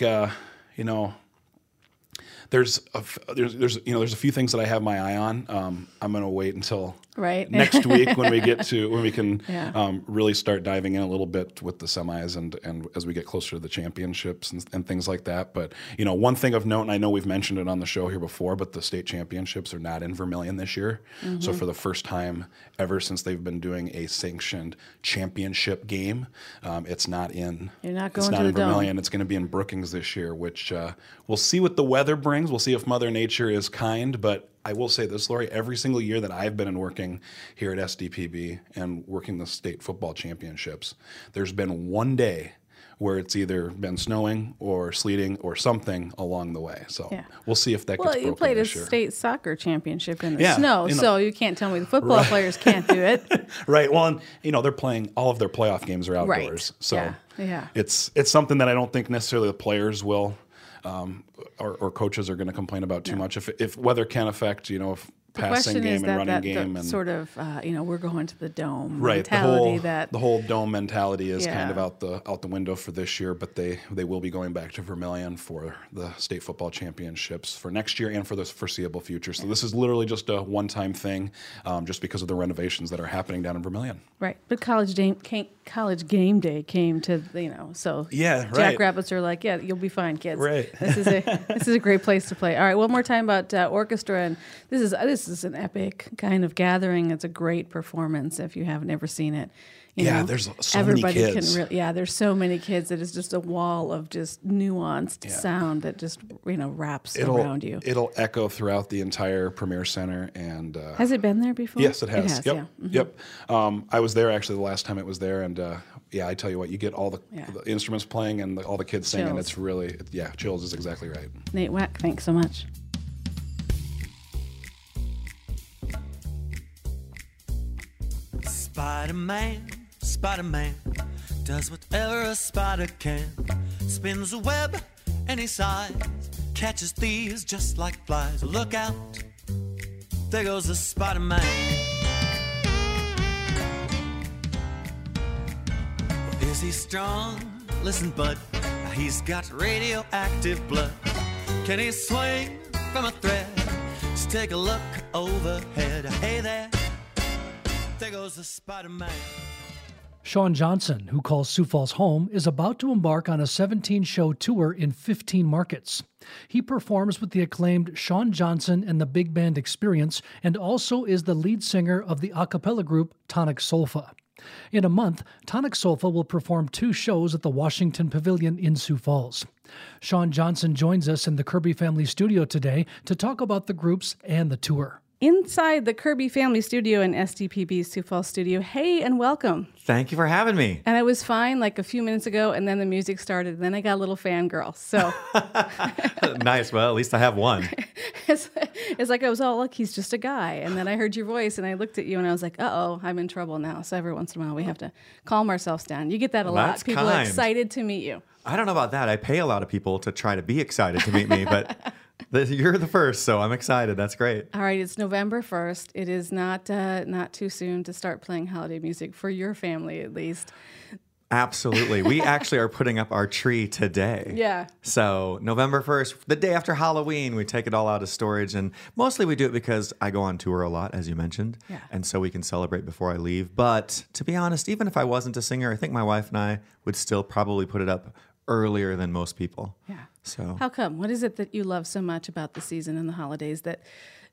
there's a few things that I have my eye on. I'm going to wait until next week when we can really start diving in a little bit with the semis and as we get closer to the championships and things like that. But one thing of note, and I know we've mentioned it on the show here before, but the state championships are not in Vermilion this year. So for the first time ever since they've been doing a sanctioned championship game, it's not in. You're not going to the Vermilion. Dome. It's going to be in Brookings this year, which we'll see what the weather brings. We'll see if Mother Nature is kind, but I will say this, Lori, every single year that I've been working here at SDPB and working the state football championships, there's been one day where it's either been snowing or sleeting or something along the way. So we'll see if that gets broken you played this a year. state soccer championship in the snow, so you can't tell me the football players can't do it. Right. Well, and, they're playing, all of their playoff games are outdoors. So it's something that I don't think necessarily the players will or coaches are going to complain about too much. If weather can affect, if passing game and running game and sort of we're going to the dome mentality. The whole dome mentality is kind of out the window for this year, but they will be going back to Vermilion for the state football championships for next year and for the foreseeable future. So this is literally just a one-time thing, just because of the renovations that are happening down in Vermilion. Right, but college game day came to so Jackrabbits are like, you'll be fine, kids. Right. This is a great place to play. All right, one more time about orchestra, and this is an epic kind of gathering. It's a great performance if you haven't ever seen it. There's so many kids. There's so many kids that it's just a wall of just nuanced sound that just wraps around you. It'll echo throughout the entire Premier Center. And has it been there before? Yes, it has. It has, yep. Yep. I was there actually the last time it was there, and I tell you what, you get all the instruments playing and all the kids singing. Chills. It's really chills is exactly right. Nate Wack, thanks so much. Spider-Man, Spider-Man, does whatever a spider can. Spins a web any size, catches thieves just like flies. Look out, there goes the Spider-Man. Is he strong? Listen, bud, he's got radioactive blood. Can he swing from a thread? Just take a look overhead. Hey there goes the Spider-Man. Shawn Johnson, who calls Sioux Falls home, is about to embark on a 17-show tour in 15 markets. He performs with the acclaimed Shawn Johnson and the Big Band Experience and also is the lead singer of the a cappella group Tonic Solfa. In a month, Tonic Solfa will perform 2 shows at the Washington Pavilion in Sioux Falls. Shawn Johnson joins us in the Kirby Family Studio today to talk about the groups and the tour. Inside the Kirby Family Studio in SDPB's Sioux Falls studio. Hey, and welcome. Thank you for having me. And I was fine like a few minutes ago, and then the music started, and then I got a little fangirl. So Nice. Well, at least I have one. it's like I was all, look, he's just a guy. And then I heard your voice, and I looked at you, and I was like, uh-oh, I'm in trouble now. So every once in a while, we have to calm ourselves down. You get that a lot. That's People are kind. excited to meet you. I don't know about that. I pay a lot of people to try to be excited to meet me, but you're the first, so I'm excited. That's great. All right, it's November 1st. It is not too soon to start playing holiday music for your family, at least. Absolutely. We actually are putting up our tree today. Yeah. So November 1st, the day after Halloween, we take it all out of storage. And mostly we do it because I go on tour a lot, as you mentioned. Yeah. And so we can celebrate before I leave. But to be honest, even if I wasn't a singer, I think my wife and I would still probably put it up earlier than most people. Yeah. So how come? What is it that you love so much about the season and the holidays that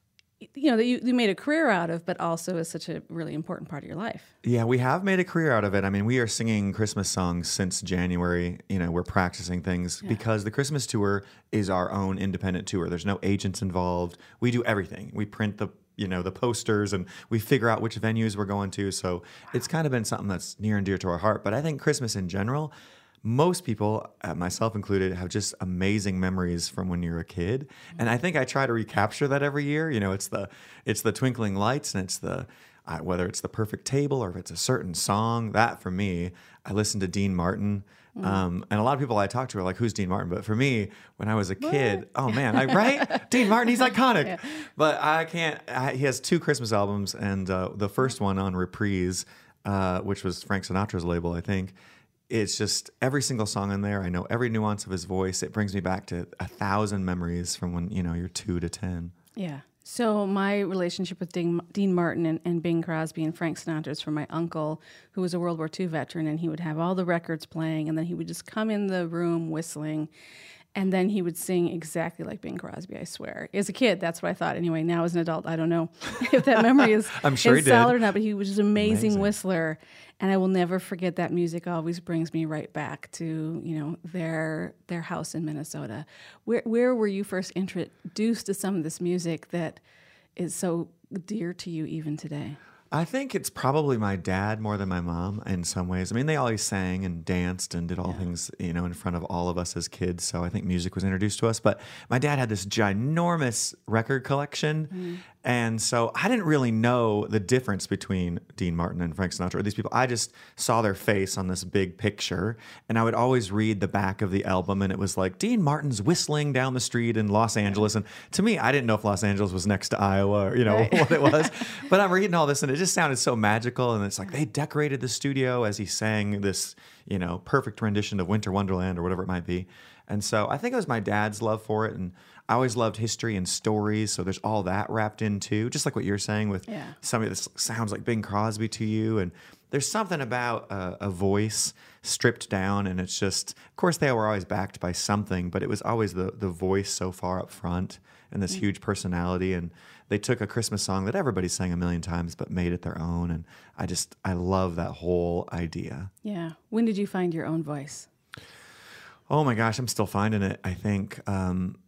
that you made a career out of, but also is such a really important part of your life? Yeah, we have made a career out of it. I mean, we are singing Christmas songs since January. We're practicing things because the Christmas tour is our own independent tour. There's no agents involved. We do everything. We print the posters and we figure out which venues we're going to. So it's kind of been something that's near and dear to our heart. But I think Christmas in general, most people, myself included, have just amazing memories from when you're a kid. And I think I try to recapture that every year. It's the twinkling lights, and it's the whether it's the perfect table or if it's a certain song. That for me, I listen to Dean Martin. And a lot of people I talk to are like, who's Dean Martin? But for me, when I was a kid, oh man, right? Dean Martin, he's iconic. Yeah. But I can't, he has 2 Christmas albums, and the first one on Reprise, which was Frank Sinatra's label, I think. It's just every single song in there. I know every nuance of his voice. It brings me back to 1,000 memories from when, you're 2 to 10. Yeah. So my relationship with Dean Martin and Bing Crosby and Frank Sinatra is from my uncle, who was a World War II veteran, and he would have all the records playing, and then he would just come in the room whistling, and then he would sing exactly like Bing Crosby, I swear. As a kid, that's what I thought. Anyway, now as an adult, I don't know if that memory is, I'm sure is solid or not, but he was just an amazing whistler. And I will never forget that music. Always brings me right back to, their house in Minnesota. Where were you first introduced to some of this music that is so dear to you even today? I think it's probably my dad more than my mom in some ways. I mean, they always sang and danced and did all things, in front of all of us as kids. So I think music was introduced to us. But my dad had this ginormous record collection. And so I didn't really know the difference between Dean Martin and Frank Sinatra or these people. I just saw their face on this big picture. And I would always read the back of the album, and it was like, Dean Martin's whistling down the street in Los Angeles. And to me, I didn't know if Los Angeles was next to Iowa or, what it was. But I'm reading all this, and it just sounded so magical. And it's like they decorated the studio as he sang this, perfect rendition of Winter Wonderland or whatever it might be. And so I think it was my dad's love for it. And I always loved history and stories. So there's all that wrapped in too, just like what you're saying with somebody that sounds like Bing Crosby to you. And there's something about a voice stripped down. And it's just, of course, they were always backed by something, but it was always the voice so far up front and this huge personality. And they took a Christmas song that everybody sang a million times, but made it their own. And I love that whole idea. Yeah. When did you find your own voice? Oh my gosh, I'm still finding it. I think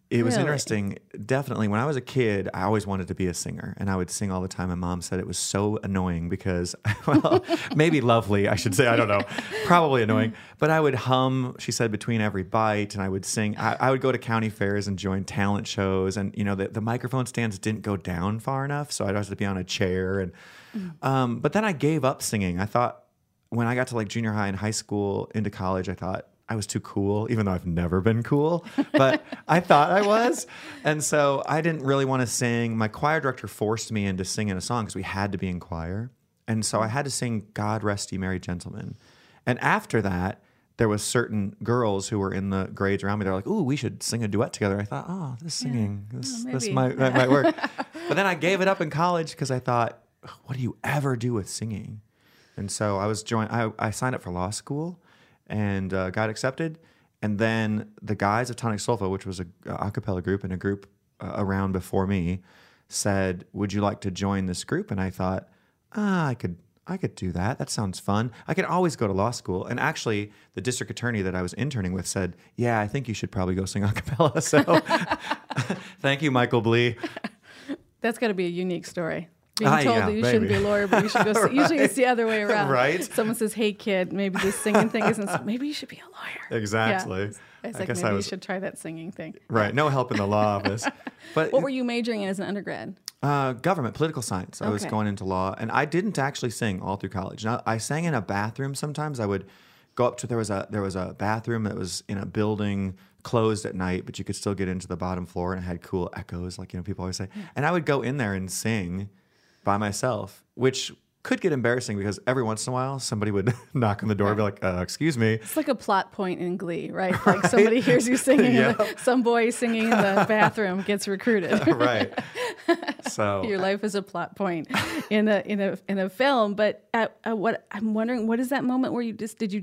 It was Really? interesting. Definitely. When I was a kid, I always wanted to be a singer, and I would sing all the time. My mom said it was so annoying because, well, maybe lovely, I should say. I don't know. Probably annoying. But I would hum, she said, between every bite, and I would sing. I would go to county fairs and join talent shows, and, you know, the microphone stands didn't go down far enough, so I'd have to be on a chair. And but then I gave up singing. I thought when I got to like junior high and high school into college, I thought, I was too cool, even though I've never been cool, but I thought I was. And so I didn't really want to sing. My choir director forced me into singing a song because we had to be in choir. And so I had to sing God Rest Ye Merry Gentlemen. And after that, there was certain girls who were in the grades around me. They're like, ooh, we should sing a duet together. I thought, oh, this singing, this might work. But then I gave it up in college because I thought, what do you ever do with singing? And so I signed up for law school and got accepted. And then the guys of Tonic Soulful, which was a cappella group and a group around before me, said, would you like to join this group? And I thought, I could do that. That sounds fun. I could always go to law school. And actually, the district attorney that I was interning with said, yeah, I think you should probably go sing a cappella. So thank you, Michael Blee. That's got to be a unique story. Being told that you shouldn't be a lawyer, but you should go. Right. Usually it's the other way around. Right? Someone says, hey, kid, maybe this singing thing isn't, maybe you should be a lawyer. Exactly. Yeah. It's like, maybe you should try that singing thing. Right. No help in the law office. But what were you majoring in as an undergrad? Government, political science. I was Okay. going into law, and I didn't actually sing all through college. Now, I sang in a bathroom sometimes. I would go up to there was a bathroom that was in a building closed at night, but you could still get into the bottom floor, and it had cool echoes, like people always say. And I would go in there and sing by myself, which could get embarrassing because every once in a while somebody would knock on the door and be like, excuse me. It's like a plot point in Glee, right? Like somebody hears you singing, Yep. and some boy singing in the bathroom gets recruited. Right. So your life is a plot point in a film. But what I'm wondering, what is that moment where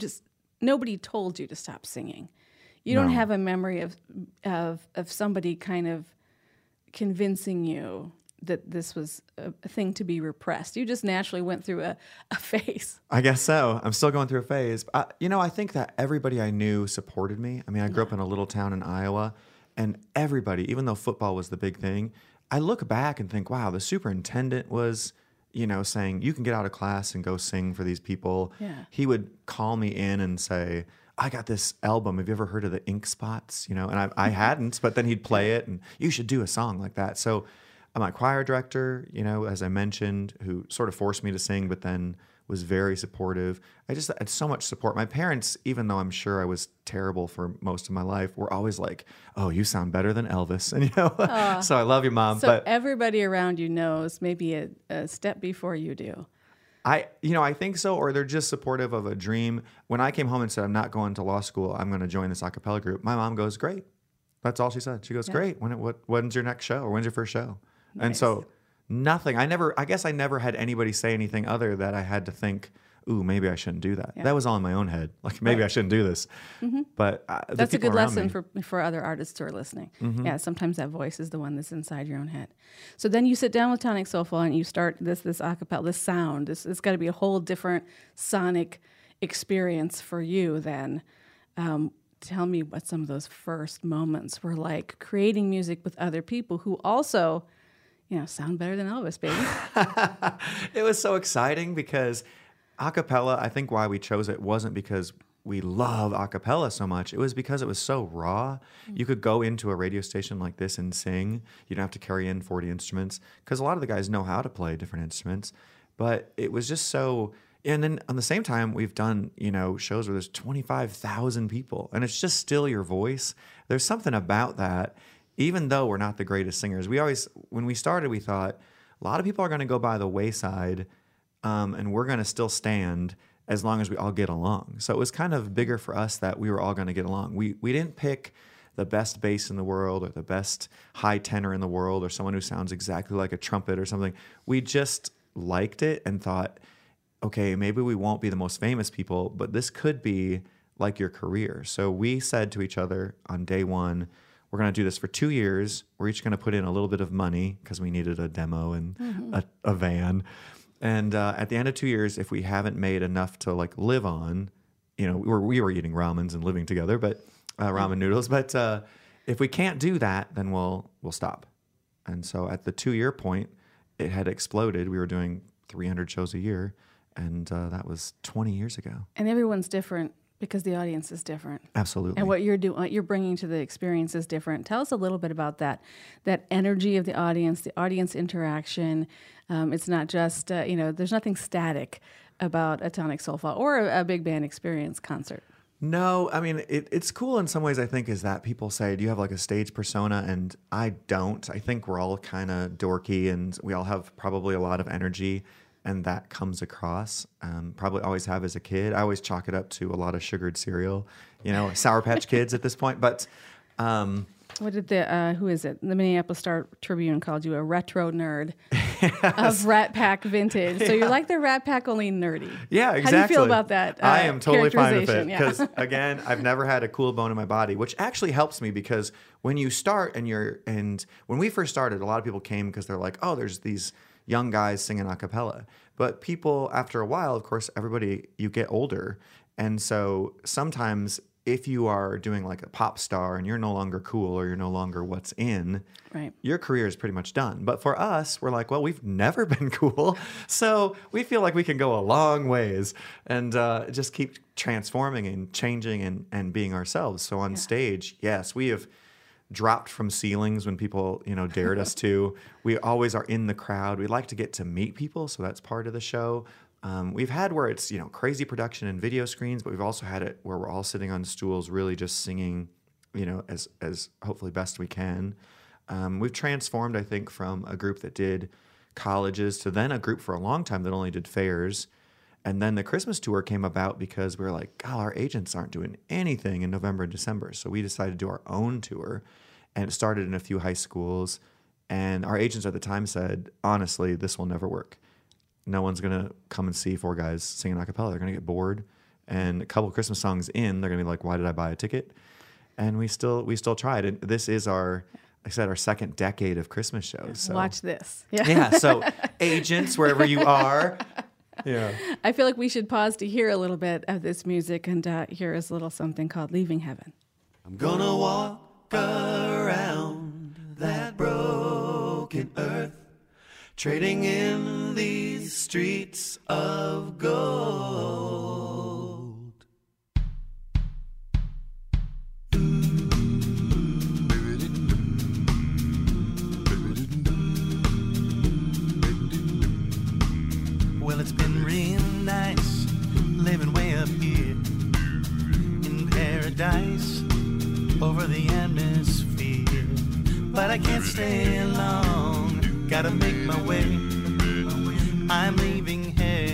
nobody told you to stop singing? You don't have a memory of somebody kind of convincing you that this was a thing to be repressed. You just naturally went through a phase. I guess so. I'm still going through a phase. I think that everybody I knew supported me. I mean, I grew up in a little town in Iowa, and everybody, even though football was the big thing, I look back and think, wow, the superintendent was, saying, you can get out of class and go sing for these people. Yeah. He would call me in and say, I got this album. Have you ever heard of the Ink Spots? And I hadn't, but then he'd play it, and you should do a song like that. So my choir director, as I mentioned, who sort of forced me to sing, but then was very supportive. I just had so much support. My parents, even though I'm sure I was terrible for most of my life, were always like, oh, you sound better than Elvis. And, so I love you, Mom. So but everybody around you knows maybe a step before you do. I think so, or they're just supportive of a dream. When I came home and said, I'm not going to law school, I'm going to join this a cappella group, my mom goes, great. That's all she said. She goes, great. When's your next show, or when's your first show? Nice. And so nothing. I guess I never had anybody say anything other that I had to think, ooh, maybe I shouldn't do that. Yeah. That was all in my own head. Like, maybe I shouldn't do this. Mm-hmm. But that's a good lesson for other artists who are listening. Mm-hmm. Yeah, sometimes that voice is the one that's inside your own head. So then you sit down with Tonic Soulful and you start this acapella, this sound. It's got to be a whole different sonic experience for you then. Tell me what some of those first moments were like, creating music with other people who also, sound better than Elvis, baby. It was so exciting because a cappella, I think why we chose it wasn't because we love a cappella so much. It was because it was so raw. You could go into a radio station like this and sing. You don't have to carry in 40 instruments because a lot of the guys know how to play different instruments. But it was just so... And then on the same time, we've done, shows where there's 25,000 people and it's just still your voice. There's something about that, even though we're not the greatest singers. When we started, we thought a lot of people are going to go by the wayside and we're going to still stand as long as we all get along. So it was kind of bigger for us that we were all going to get along. We didn't pick the best bass in the world or the best high tenor in the world or someone who sounds exactly like a trumpet or something. We just liked it and thought, okay, maybe we won't be the most famous people, but this could be like your career. So we said to each other on day one, we're going to do this for 2 years. We're each going to put in a little bit of money because we needed a demo and a van. And at the end of 2 years, if we haven't made enough to live on, we were eating ramens and living together, but ramen noodles. But if we can't do that, then we'll stop. And so at the 2-year point, it had exploded. We were doing 300 shows a year, and that was 20 years ago. And everyone's different because the audience is different. Absolutely. And what you're bringing to the experience is different. Tell us a little bit about that energy of the audience interaction. It's not just, there's nothing static about a Tonic Soul Fall or a big band experience concert. No, I mean, it's cool in some ways, I think, is that people say, do you have like a stage persona? And I don't. I think we're all kind of dorky and we all have probably a lot of energy, and that comes across. Probably always have as a kid. I always chalk it up to a lot of sugared cereal, Sour Patch Kids at this point. But what did who is it? The Minneapolis Star Tribune called you a retro nerd of Rat Pack vintage. So you're like the Rat Pack, only nerdy. Yeah, exactly. How do you feel about that? I am totally fine with it yeah. because, again, I've never had a cool bone in my body, which actually helps me because when you start and when we first started, a lot of people came because they're like, oh, there's these young guys singing a cappella. But people, after a while, of course, you get older. And so sometimes if you are doing like a pop star and you're no longer cool or you're no longer what's in, right, your career is pretty much done. But for us, we're like, well, we've never been cool. So we feel like we can go a long ways and just keep transforming and changing and being ourselves. So on stage, yes, we have dropped from ceilings when people, dared us to. We always are in the crowd. We like to get to meet people, so that's part of the show. We've had where it's, crazy production and video screens, but we've also had it where we're all sitting on stools really just singing, as hopefully best we can. We've transformed, I think, from a group that did colleges to then a group for a long time that only did fairs. And then the Christmas tour came about because we were like, oh, our agents aren't doing anything in November and December. So we decided to do our own tour, and it started in a few high schools. And our agents at the time said, honestly, this will never work. No one's going to come and see 4 guys singing a cappella. They're going to get bored. And a couple of Christmas songs in, they're going to be like, why did I buy a ticket? And we still tried. And this is our second decade of Christmas shows. So. Watch this. Yeah. So agents, wherever you are. Yeah. I feel like we should pause to hear a little bit of this music, and here is a little something called Leaving Heaven. I'm gonna walk around that broken earth, trading in these streets of gold. Well, it's been real nice living way up here in paradise over the atmosphere, but I can't stay long, gotta make my way. I'm leaving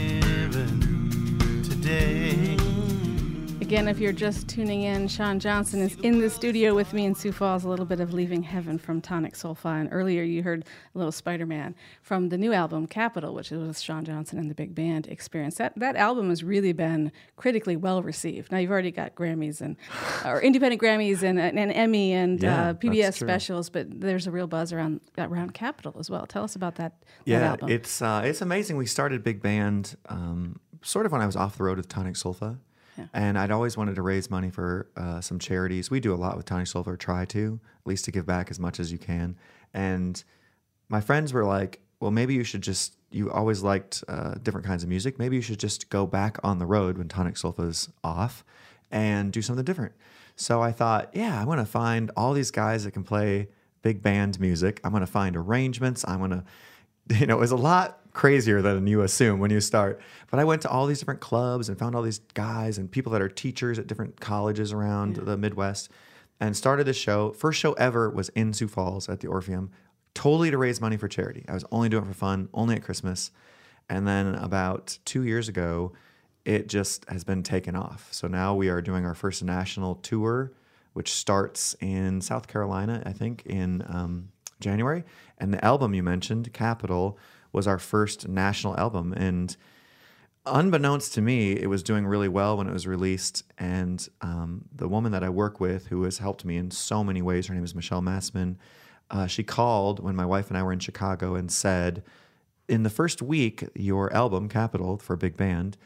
heaven today. Again, if you're just tuning in, Sean Johnson is in the studio with me in Sioux Falls, a little bit of Leaving Heaven from Tonic Soul Fall. And earlier you heard a little Spider-Man from the new album, Capital, which was Sean Johnson and the Big Band Experience. That album has really been critically well received. Now, you've already got Grammys or independent Grammys and Emmy and PBS specials, but there's a real buzz around Capital as well. Tell us about that album. It's amazing. We started Big Band sort of when I was off the road with Tonic Soul Fall. Yeah. And I'd always wanted to raise money for some charities. We do a lot with Tonic Soul Fall, or try to, at least to give back as much as you can. And my friends were like, well, maybe you should just, you always liked different kinds of music. Maybe you should just go back on the road when Tonic Soul Fall's off and do something different. So I thought, yeah, I'm going to find all these guys that can play big band music. I'm going to find arrangements. I'm going to, it was a lot crazier than you assume when you start. But I went to all these different clubs and found all these guys and people that are teachers at different colleges around the Midwest and started this show. First show ever was in Sioux Falls at the Orpheum, totally to raise money for charity. I was only doing it for fun, only at Christmas. And then about 2 years ago, it just has been taken off. So now we are doing our first national tour, which starts in South Carolina, I think, in January. And the album you mentioned, Capital, was our first national album. And unbeknownst to me, it was doing really well when it was released. And the woman that I work with, who has helped me in so many ways, her name is Michelle Massman, she called when my wife and I were in Chicago and said, in the first week, your album, Capital, for a big band,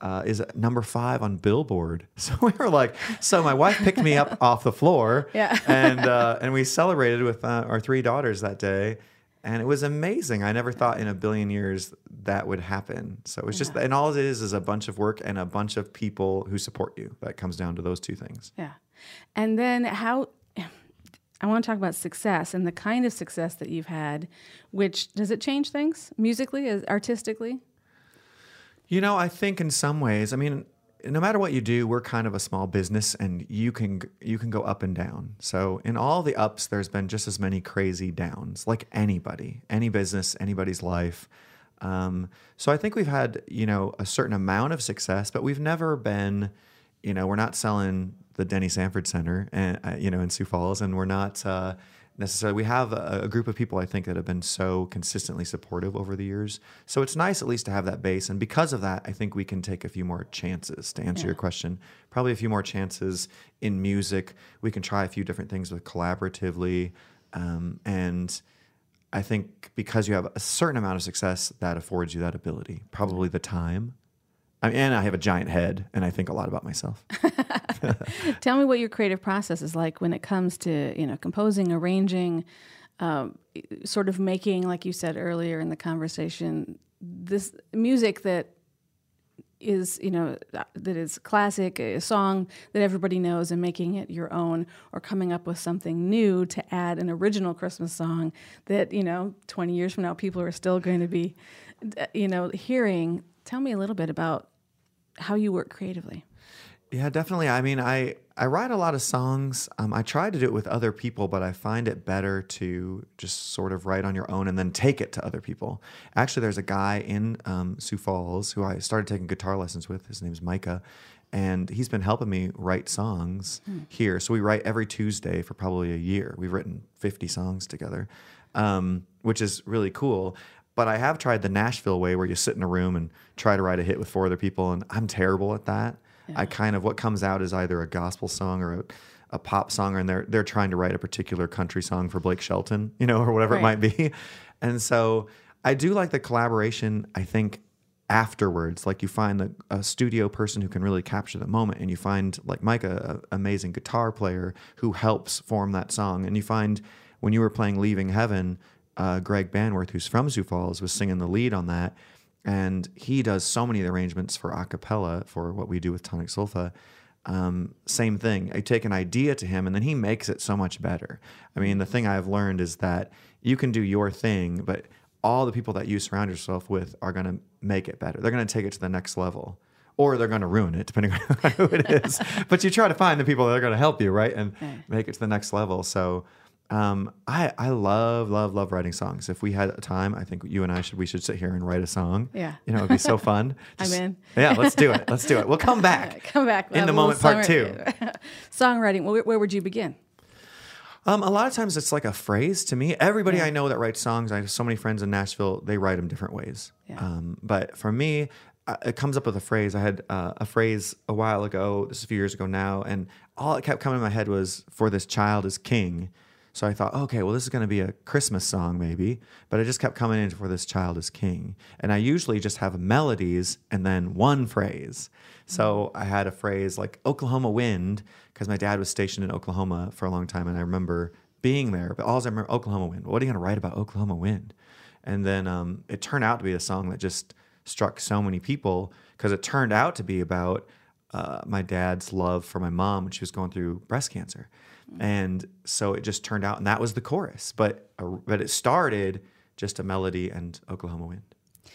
is number 5 on Billboard. So we were like, so my wife picked me up off the floor, Yeah. and we celebrated with our 3 daughters that day, and it was amazing. I never thought in a billion years that would happen. So it was just, and all it is a bunch of work and a bunch of people who support you. That comes down to those 2 things. Yeah. And then I want to talk about success and the kind of success that you've had, which, does it change things musically, artistically? You know, I think in some ways, I mean, no matter what you do, we're kind of a small business, and you can go up and down. So in all the ups, there's been just as many crazy downs, like any business, anybody's life. So I think we've had, a certain amount of success, but we've never been, we're not selling the Denny Sanford Center, and in Sioux Falls, and we're not necessarily. We have a group of people, I think, that have been so consistently supportive over the years. So it's nice at least to have that base, and because of that, I think we can take a few more chances. To answer your question, probably a few more chances in music. We can try a few different things with collaboratively, and I think because you have a certain amount of success, that affords you that ability. Probably the time. And I have a giant head, and I think a lot about myself. Tell me what your creative process is like when it comes to, composing, arranging, sort of making, like you said earlier in the conversation, this music that is, that is classic, a song that everybody knows, and making it your own, or coming up with something new to add an original Christmas song that, 20 years from now, people are still going to be, hearing. Tell me a little bit about how you work creatively. Yeah, definitely. I mean, I write a lot of songs. I try to do it with other people, but I find it better to just sort of write on your own and then take it to other people. Actually, there's a guy in Sioux Falls who I started taking guitar lessons with. His name's Micah, and he's been helping me write songs here. So we write every Tuesday for probably a year. We've written 50 songs together, which is really cool. But I have tried the Nashville way, where you sit in a room and try to write a hit with 4 other people, and I'm terrible at that. Yeah. What comes out is either a gospel song or a pop song, and they're trying to write a particular country song for Blake Shelton, or whatever it might be. And so I do like the collaboration, I think, afterwards. Like, you find a studio person who can really capture the moment, and you find, like Micah, an amazing guitar player who helps form that song. And you find, when you were playing Leaving Heaven, Greg Banworth, who's from Sioux Falls, was singing the lead on that, and he does so many arrangements for a cappella for what we do with Tonic Sulfa. Same thing. I take an idea to him, and then he makes it so much better. I mean, the thing I've learned is that you can do your thing, but all the people that you surround yourself with are going to make it better. They're going to take it to the next level, or they're going to ruin it, depending on who it is. But you try to find the people that are going to help you, right, and make it to the next level. So I love writing songs. If we had time, I think you and I should sit here and write a song. Yeah. It'd be so fun. I'm in. Yeah, let's do it. We'll come back. Come back. In the moment, part 2. Songwriting, where would you begin? A lot of times it's like a phrase to me. Everybody I know that writes songs, I have so many friends in Nashville, they write them different ways. Yeah. But for me, it comes up with a phrase. I had a phrase a while ago, this is a few years ago now, and all it kept coming in my head was, "For this child is king." So I thought, okay, well, this is going to be a Christmas song maybe, but it just kept coming in, "For this child is king." And I usually just have melodies and then one phrase. So I had a phrase like Oklahoma wind, because my dad was stationed in Oklahoma for a long time, and I remember being there, but all I remember, Oklahoma wind. What are you going to write about Oklahoma wind? And then it turned out to be a song that just struck so many people, because it turned out to be about my dad's love for my mom when she was going through breast cancer. And so it just turned out, and that was the chorus. But it started just a melody and Oklahoma wind.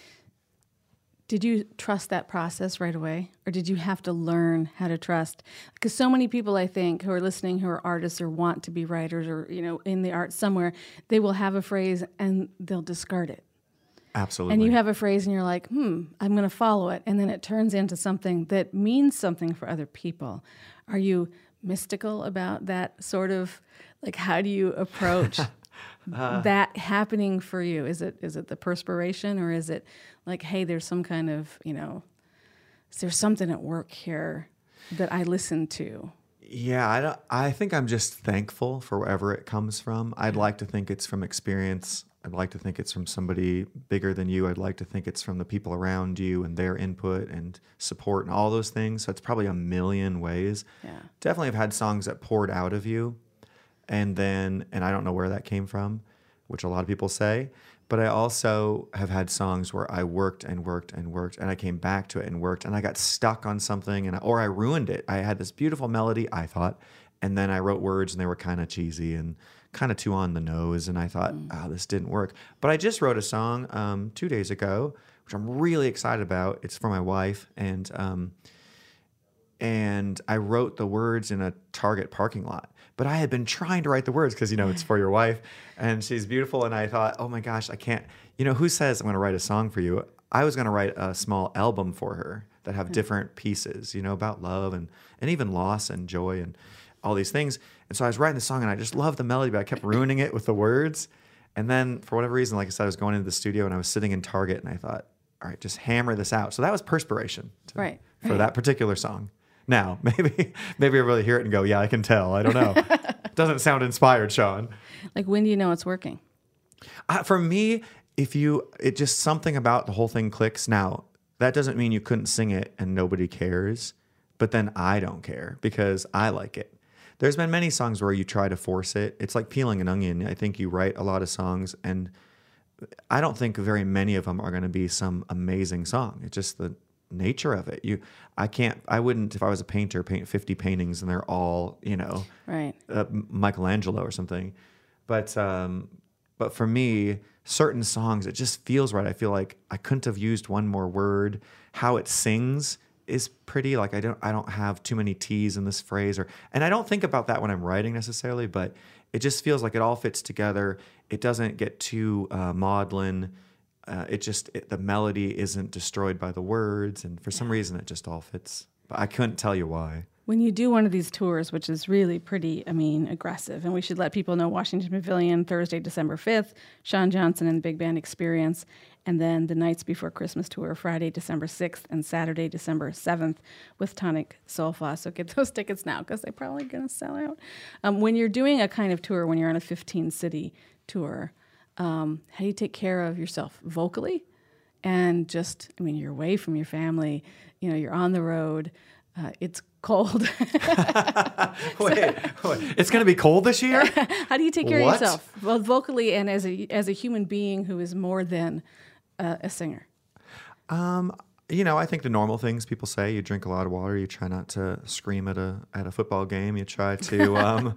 Did you trust that process right away, or did you have to learn how to trust? Because so many people, I think, who are listening, who are artists or want to be writers, or in the arts somewhere, they will have a phrase and they'll discard it. Absolutely. And you have a phrase and you're like, I'm going to follow it. And then it turns into something that means something for other people. Are you mystical about that sort of, like, how do you approach that happening for you? Is it the perspiration, or is it like, hey, there's some kind of, there's something at work here that I listen to? Yeah, I think I'm just thankful for wherever it comes from. I'd like to think it's from experience. I'd like to think it's from somebody bigger than you. I'd like to think it's from the people around you and their input and support and all those things. So it's probably a million ways. Yeah. Definitely have had songs that poured out of you. And I don't know where that came from, which a lot of people say. But I also have had songs where I worked and worked and worked, and I came back to it and worked, and I got stuck on something, or I ruined it. I had this beautiful melody, I thought, and then I wrote words, and they were kind of cheesy and kind of too on the nose, and I thought, this didn't work. But I just wrote a song 2 days ago, which I'm really excited about. It's for my wife, and I wrote the words in a Target parking lot. But I had been trying to write the words because, it's for your wife and she's beautiful. And I thought, oh my gosh, I can't, who says I'm going to write a song for you? I was going to write a small album for her that have different pieces, about love and even loss and joy and all these things. And so I was writing the song and I just loved the melody, but I kept ruining it with the words. And then for whatever reason, like I said, I was going into the studio and I was sitting in Target and I thought, all right, just hammer this out. So that was perspiration for that particular song. Now, maybe I really hear it and go, yeah, I can tell. I don't know. Doesn't sound inspired, Sean. Like, when do you know it's working? For me, it just something about the whole thing clicks. Now, that doesn't mean you couldn't sing it and nobody cares, but then I don't care because I like it. There's been many songs where you try to force it. It's like peeling an onion. I think you write a lot of songs, and I don't think very many of them are going to be some amazing song. It's just the nature of it. I wouldn't, if I was a painter, paint 50 paintings and they're all, right, Michelangelo or something. But for me, certain songs, it just feels right. I feel like I couldn't have used one more word. How it sings is pretty. Like I don't have too many T's in this phrase, and I don't think about that when I'm writing necessarily, but it just feels like it all fits together. It doesn't get too maudlin. The melody isn't destroyed by the words, and for some reason it just all fits. But I couldn't tell you why. When you do one of these tours, which is really pretty, aggressive, and we should let people know, Washington Pavilion, Thursday, December 5th, Sean Johnson and the Big Band Experience, and then the Nights Before Christmas tour, Friday, December 6th, and Saturday, December 7th, with Tonic Soulfloss. So get those tickets now, because they're probably going to sell out. When you're doing a kind of tour, when you're on a 15-city tour, how do you take care of yourself vocally? And just, you're away from your family, you're on the road, it's cold. Wait, it's going to be cold this year? How do you take care of yourself, both vocally and as a human being who is more than a singer? I think the normal things people say. You drink a lot of water. You try not to scream at a football game. You try to,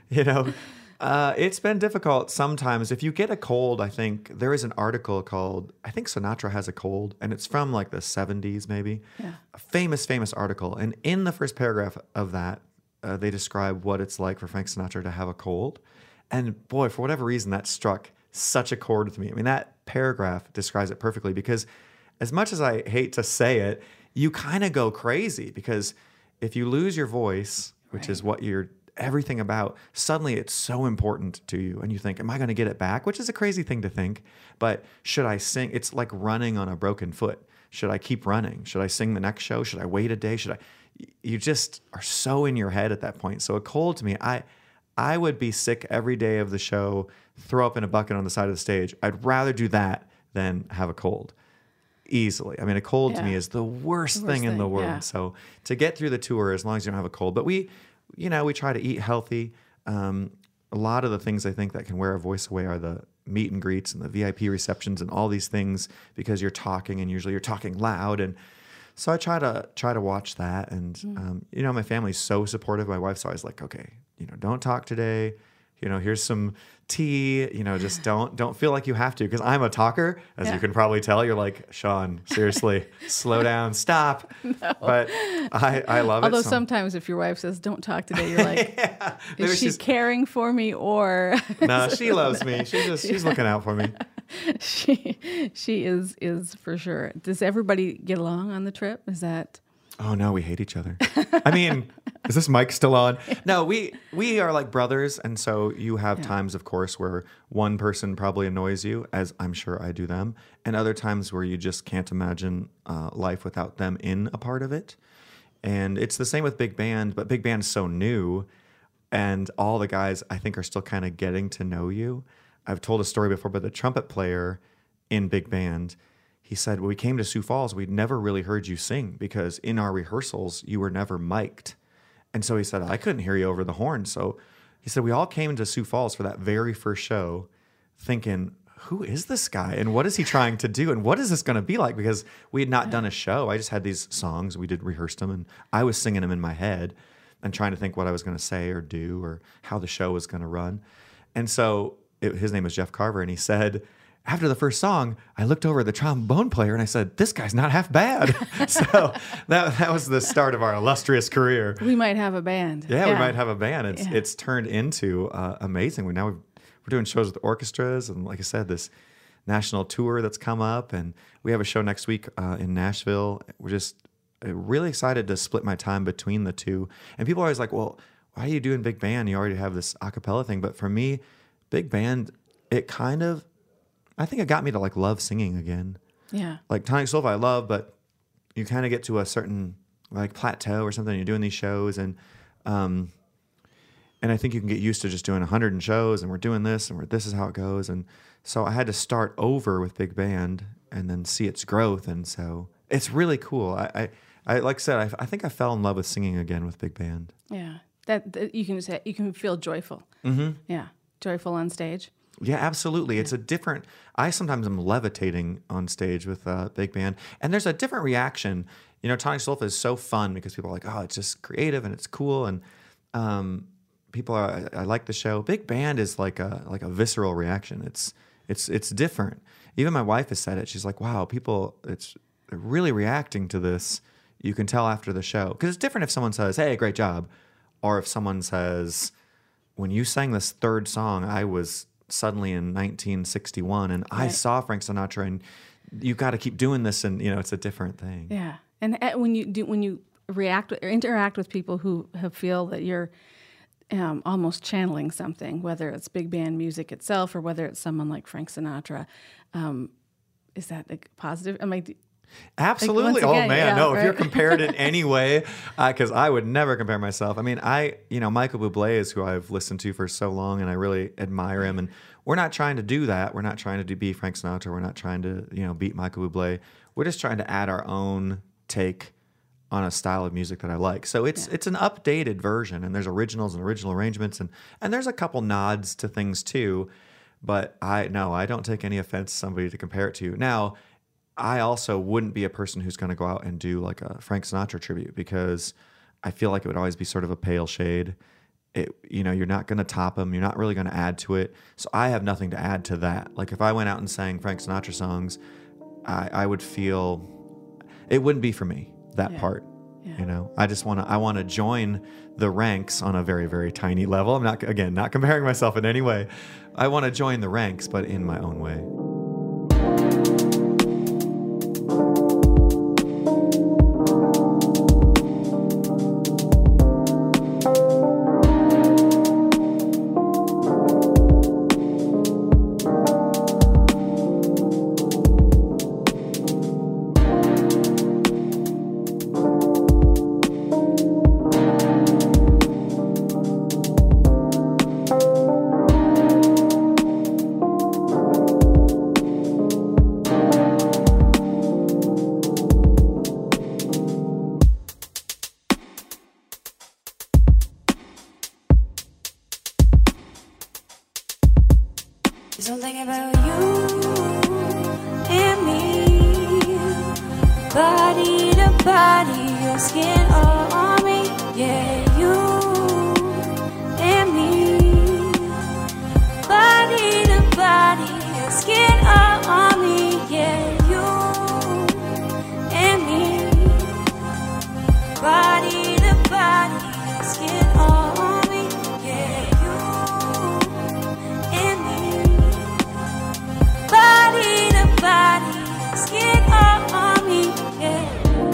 it's been difficult sometimes. If you get a cold, I think there is an article called, I think Sinatra Has a Cold, and it's from like the 70s maybe. Yeah. A famous article. And in the first paragraph of that, they describe what it's like for Frank Sinatra to have a cold. And boy, for whatever reason, that struck such a chord with me. That paragraph describes it perfectly, because as much as I hate to say it, you kind of go crazy, because if you lose your voice, which is what you're everything about, suddenly it's so important to you, and you think, am I going to get it back? Which is a crazy thing to think, but should I sing? It's like running on a broken foot. Should I keep running? Should I sing the next show? Should I wait a day? You just are so in your head at that point. So a cold to me, I would be sick every day of the show, throw up in a bucket on the side of the stage. I'd rather do that than have a cold. Easily. A cold to me is the worst thing in the world. Yeah. So to get through the tour, as long as you don't have a cold, but we try to eat healthy. A lot of the things I think that can wear our voice away are the meet and greets and the VIP receptions and all these things, because you're talking, and usually you're talking loud. And so I try to watch that. And, my family's so supportive. My wife's always like, okay, don't talk today. Here's some tea, just don't feel like you have to, because I'm a talker, as you can probably tell. You're like, Sean, seriously, slow down, stop. No. But I love it. Although sometimes if your wife says, don't talk today, you're like, is she caring for me, or? No, she loves me. She's looking out for me. She is for sure. Does everybody get along on the trip? Is that? Oh no, we hate each other. Is this mic still on? No, we are like brothers, and so you have times, of course, where one person probably annoys you, as I'm sure I do them, and other times where you just can't imagine life without them in a part of it. And it's the same with Big Band, but Big Band is so new, and all the guys, I think, are still kind of getting to know you. I've told a story before, but the trumpet player in big band, he said, when we came to Sioux Falls, we'd never really heard you sing because in our rehearsals, you were never mic'd. And so he said, I couldn't hear you over the horn. So he said, we all came into Sioux Falls for that very first show thinking, who is this guy? And what is he trying to do? And what is this going to be like? Because we had not done a show. I just had these songs. We did rehearse them. And I was singing them in my head and trying to think what I was going to say or do or how the show was going to run. And so his name was Jeff Carver. And he said, after the first song, I looked over at the trombone player and I said, this guy's not half bad. So that was the start of our illustrious career. We might have a band. Yeah, we might have a band. It's turned into amazing. We're doing shows with orchestras. And like I said, this national tour that's come up. And we have a show next week in Nashville. We're just really excited to split my time between the two. And people are always like, well, why are you doing big band? You already have this a cappella thing. But for me, big band, it kind of, I think it got me to like love singing again. Yeah. Like Tonic Soulful I love, but you kind of get to a certain like plateau or something. You're doing these shows and I think you can get used to just doing 100 shows and we're doing this and this is how it goes. And so I had to start over with big band and then see its growth. And so it's really cool. I like I said, I think I fell in love with singing again with big band. Yeah. That you can say, you can feel joyful. Mm-hmm. Yeah. Joyful on stage. Yeah, absolutely. It's a different, I sometimes am levitating on stage with big band, and there's a different reaction. You know, Tonic Soulful is so fun because people are like, oh, it's just creative and it's cool, and people are, I like the show. Big band is like a visceral reaction. It's different. Even my wife has said it. She's like, wow, people, they're really reacting to this. You can tell after the show. Because it's different if someone says, hey, great job, or if someone says, when you sang this third song, I was suddenly in 1961 and I saw Frank Sinatra and you got to keep doing this, and you know it's a different thing. Yeah. And when you react or interact with people who feel that you're almost channeling something, whether it's big band music itself or whether it's someone like Frank Sinatra, is that like positive? Absolutely. Like, again, oh man, yeah, no. right? If you're compared in any way, because I would never compare myself. I mean, Michael Bublé is who I've listened to for so long, and I really admire him. And we're not trying to do that. We're not trying to be Frank Sinatra. We're not trying to beat Michael Bublé. We're just trying to add our own take on a style of music that I like. So it's an updated version, and there's originals and original arrangements, and there's a couple nods to things too. But I don't take any offense to somebody to compare it to. Now, I also wouldn't be a person who's going to go out and do like a Frank Sinatra tribute because I feel like it would always be sort of a pale shade. You're not going to top him. You're not really going to add to it. So I have nothing to add to that. Like if I went out and sang Frank Sinatra songs, I would feel it wouldn't be for me, that part. Yeah. I want to join the ranks on a very, very tiny level. I'm not comparing myself in any way. I want to join the ranks, but in my own way. Something about you and me, body to body, your skin all on me. Yeah, you and me, body to body, your skin all on me. Yeah, you and me, body to body, your skin all on me. Yeah, you and me. Body to body, skin all on me, yeah.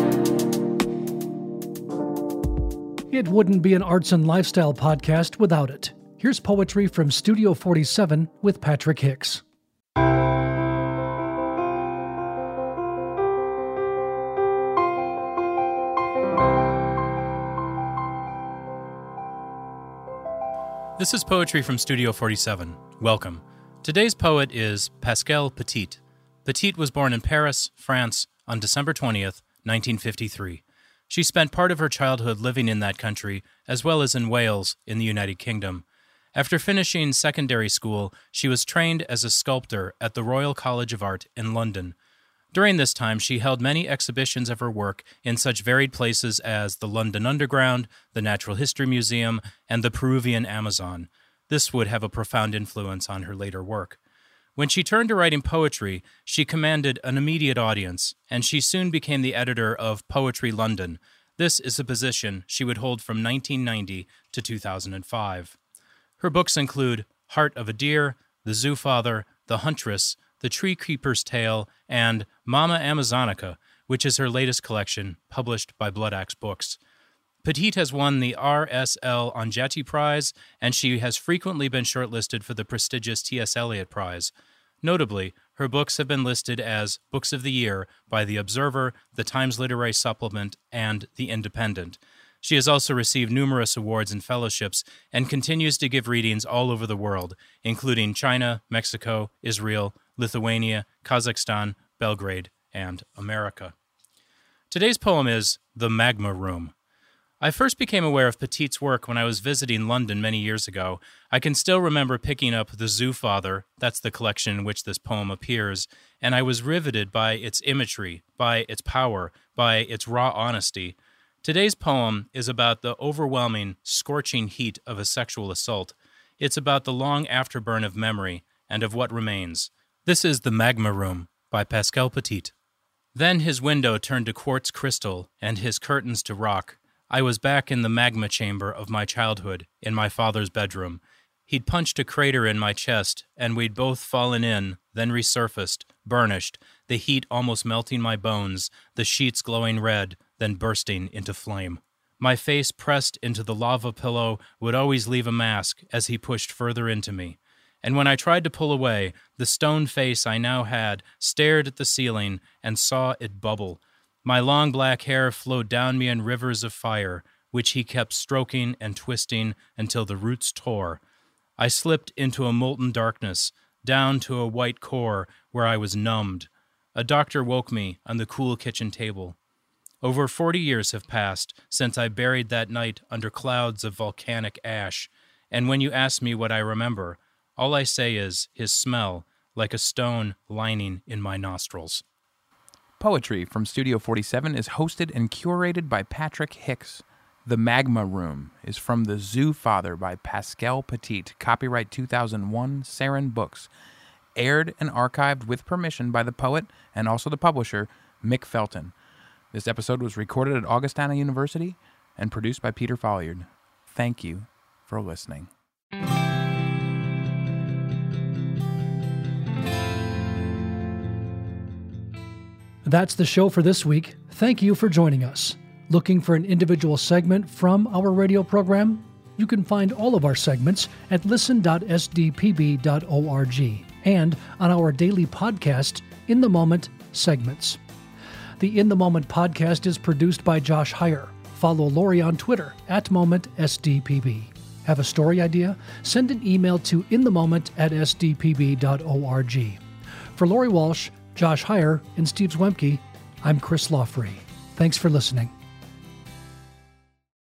It wouldn't be an arts and lifestyle podcast without it. Here's poetry from Studio 47 with Patrick Hicks. This is poetry from Studio 47. Welcome. Today's poet is Pascal Petit. Petit was born in Paris, France, on December 20th, 1953. She spent part of her childhood living in that country, as well as in Wales, in the United Kingdom. After finishing secondary school, she was trained as a sculptor at the Royal College of Art in London. During this time, she held many exhibitions of her work in such varied places as the London Underground, the Natural History Museum, and the Peruvian Amazon. This would have a profound influence on her later work. When she turned to writing poetry, she commanded an immediate audience, and she soon became the editor of Poetry London. This is a position she would hold from 1990 to 2005. Her books include Heart of a Deer, The Zoo Father, The Huntress, The Tree Keeper's Tale, and Mama Amazonica, which is her latest collection, published by Blood Axe Books. Petit has won the R.S.L. Onjeti Prize, and she has frequently been shortlisted for the prestigious T.S. Eliot Prize. Notably, her books have been listed as Books of the Year by The Observer, The Times Literary Supplement, and The Independent. She has also received numerous awards and fellowships and continues to give readings all over the world, including China, Mexico, Israel, Lithuania, Kazakhstan, Belgrade, and America. Today's poem is The Magma Room. I first became aware of Petit's work when I was visiting London many years ago. I can still remember picking up The Zoo Father, that's the collection in which this poem appears, and I was riveted by its imagery, by its power, by its raw honesty. Today's poem is about the overwhelming, scorching heat of a sexual assault. It's about the long afterburn of memory and of what remains. This is The Magma Room by Pascal Petit. Then his window turned to quartz crystal and his curtains to rock. I was back in the magma chamber of my childhood, in my father's bedroom. He'd punched a crater in my chest, and we'd both fallen in, then resurfaced, burnished, the heat almost melting my bones, the sheets glowing red, then bursting into flame. My face pressed into the lava pillow would always leave a mask as he pushed further into me. And when I tried to pull away, the stone face I now had stared at the ceiling and saw it bubble. My long black hair flowed down me in rivers of fire, which he kept stroking and twisting until the roots tore. I slipped into a molten darkness, down to a white core where I was numbed. A doctor woke me on the cool kitchen table. Over 40 years have passed since I buried that night under clouds of volcanic ash, and when you ask me what I remember, all I say is his smell, like a stone lining in my nostrils. Poetry from Studio 47 is hosted and curated by Patrick Hicks. The Magma Room is from The Zoo Father by Pascal Petit, copyright 2001, Sarin Books. Aired and archived with permission by the poet and also the publisher, Mick Felton. This episode was recorded at Augustana University and produced by Peter Folliard. Thank you for listening. That's the show for this week. Thank you for joining us. Looking for an individual segment from our radio program? You can find all of our segments at listen.sdpb.org and on our daily podcast, In the Moment segments. The In the Moment podcast is produced by Josh Heyer. Follow Lori on Twitter @MomentSDPB. Have a story idea? Send an email to inthemoment@sdpb.org. For Lori Walsh, Josh Heyer, and Steve Zwemke, I'm Chris Lawfree. Thanks for listening.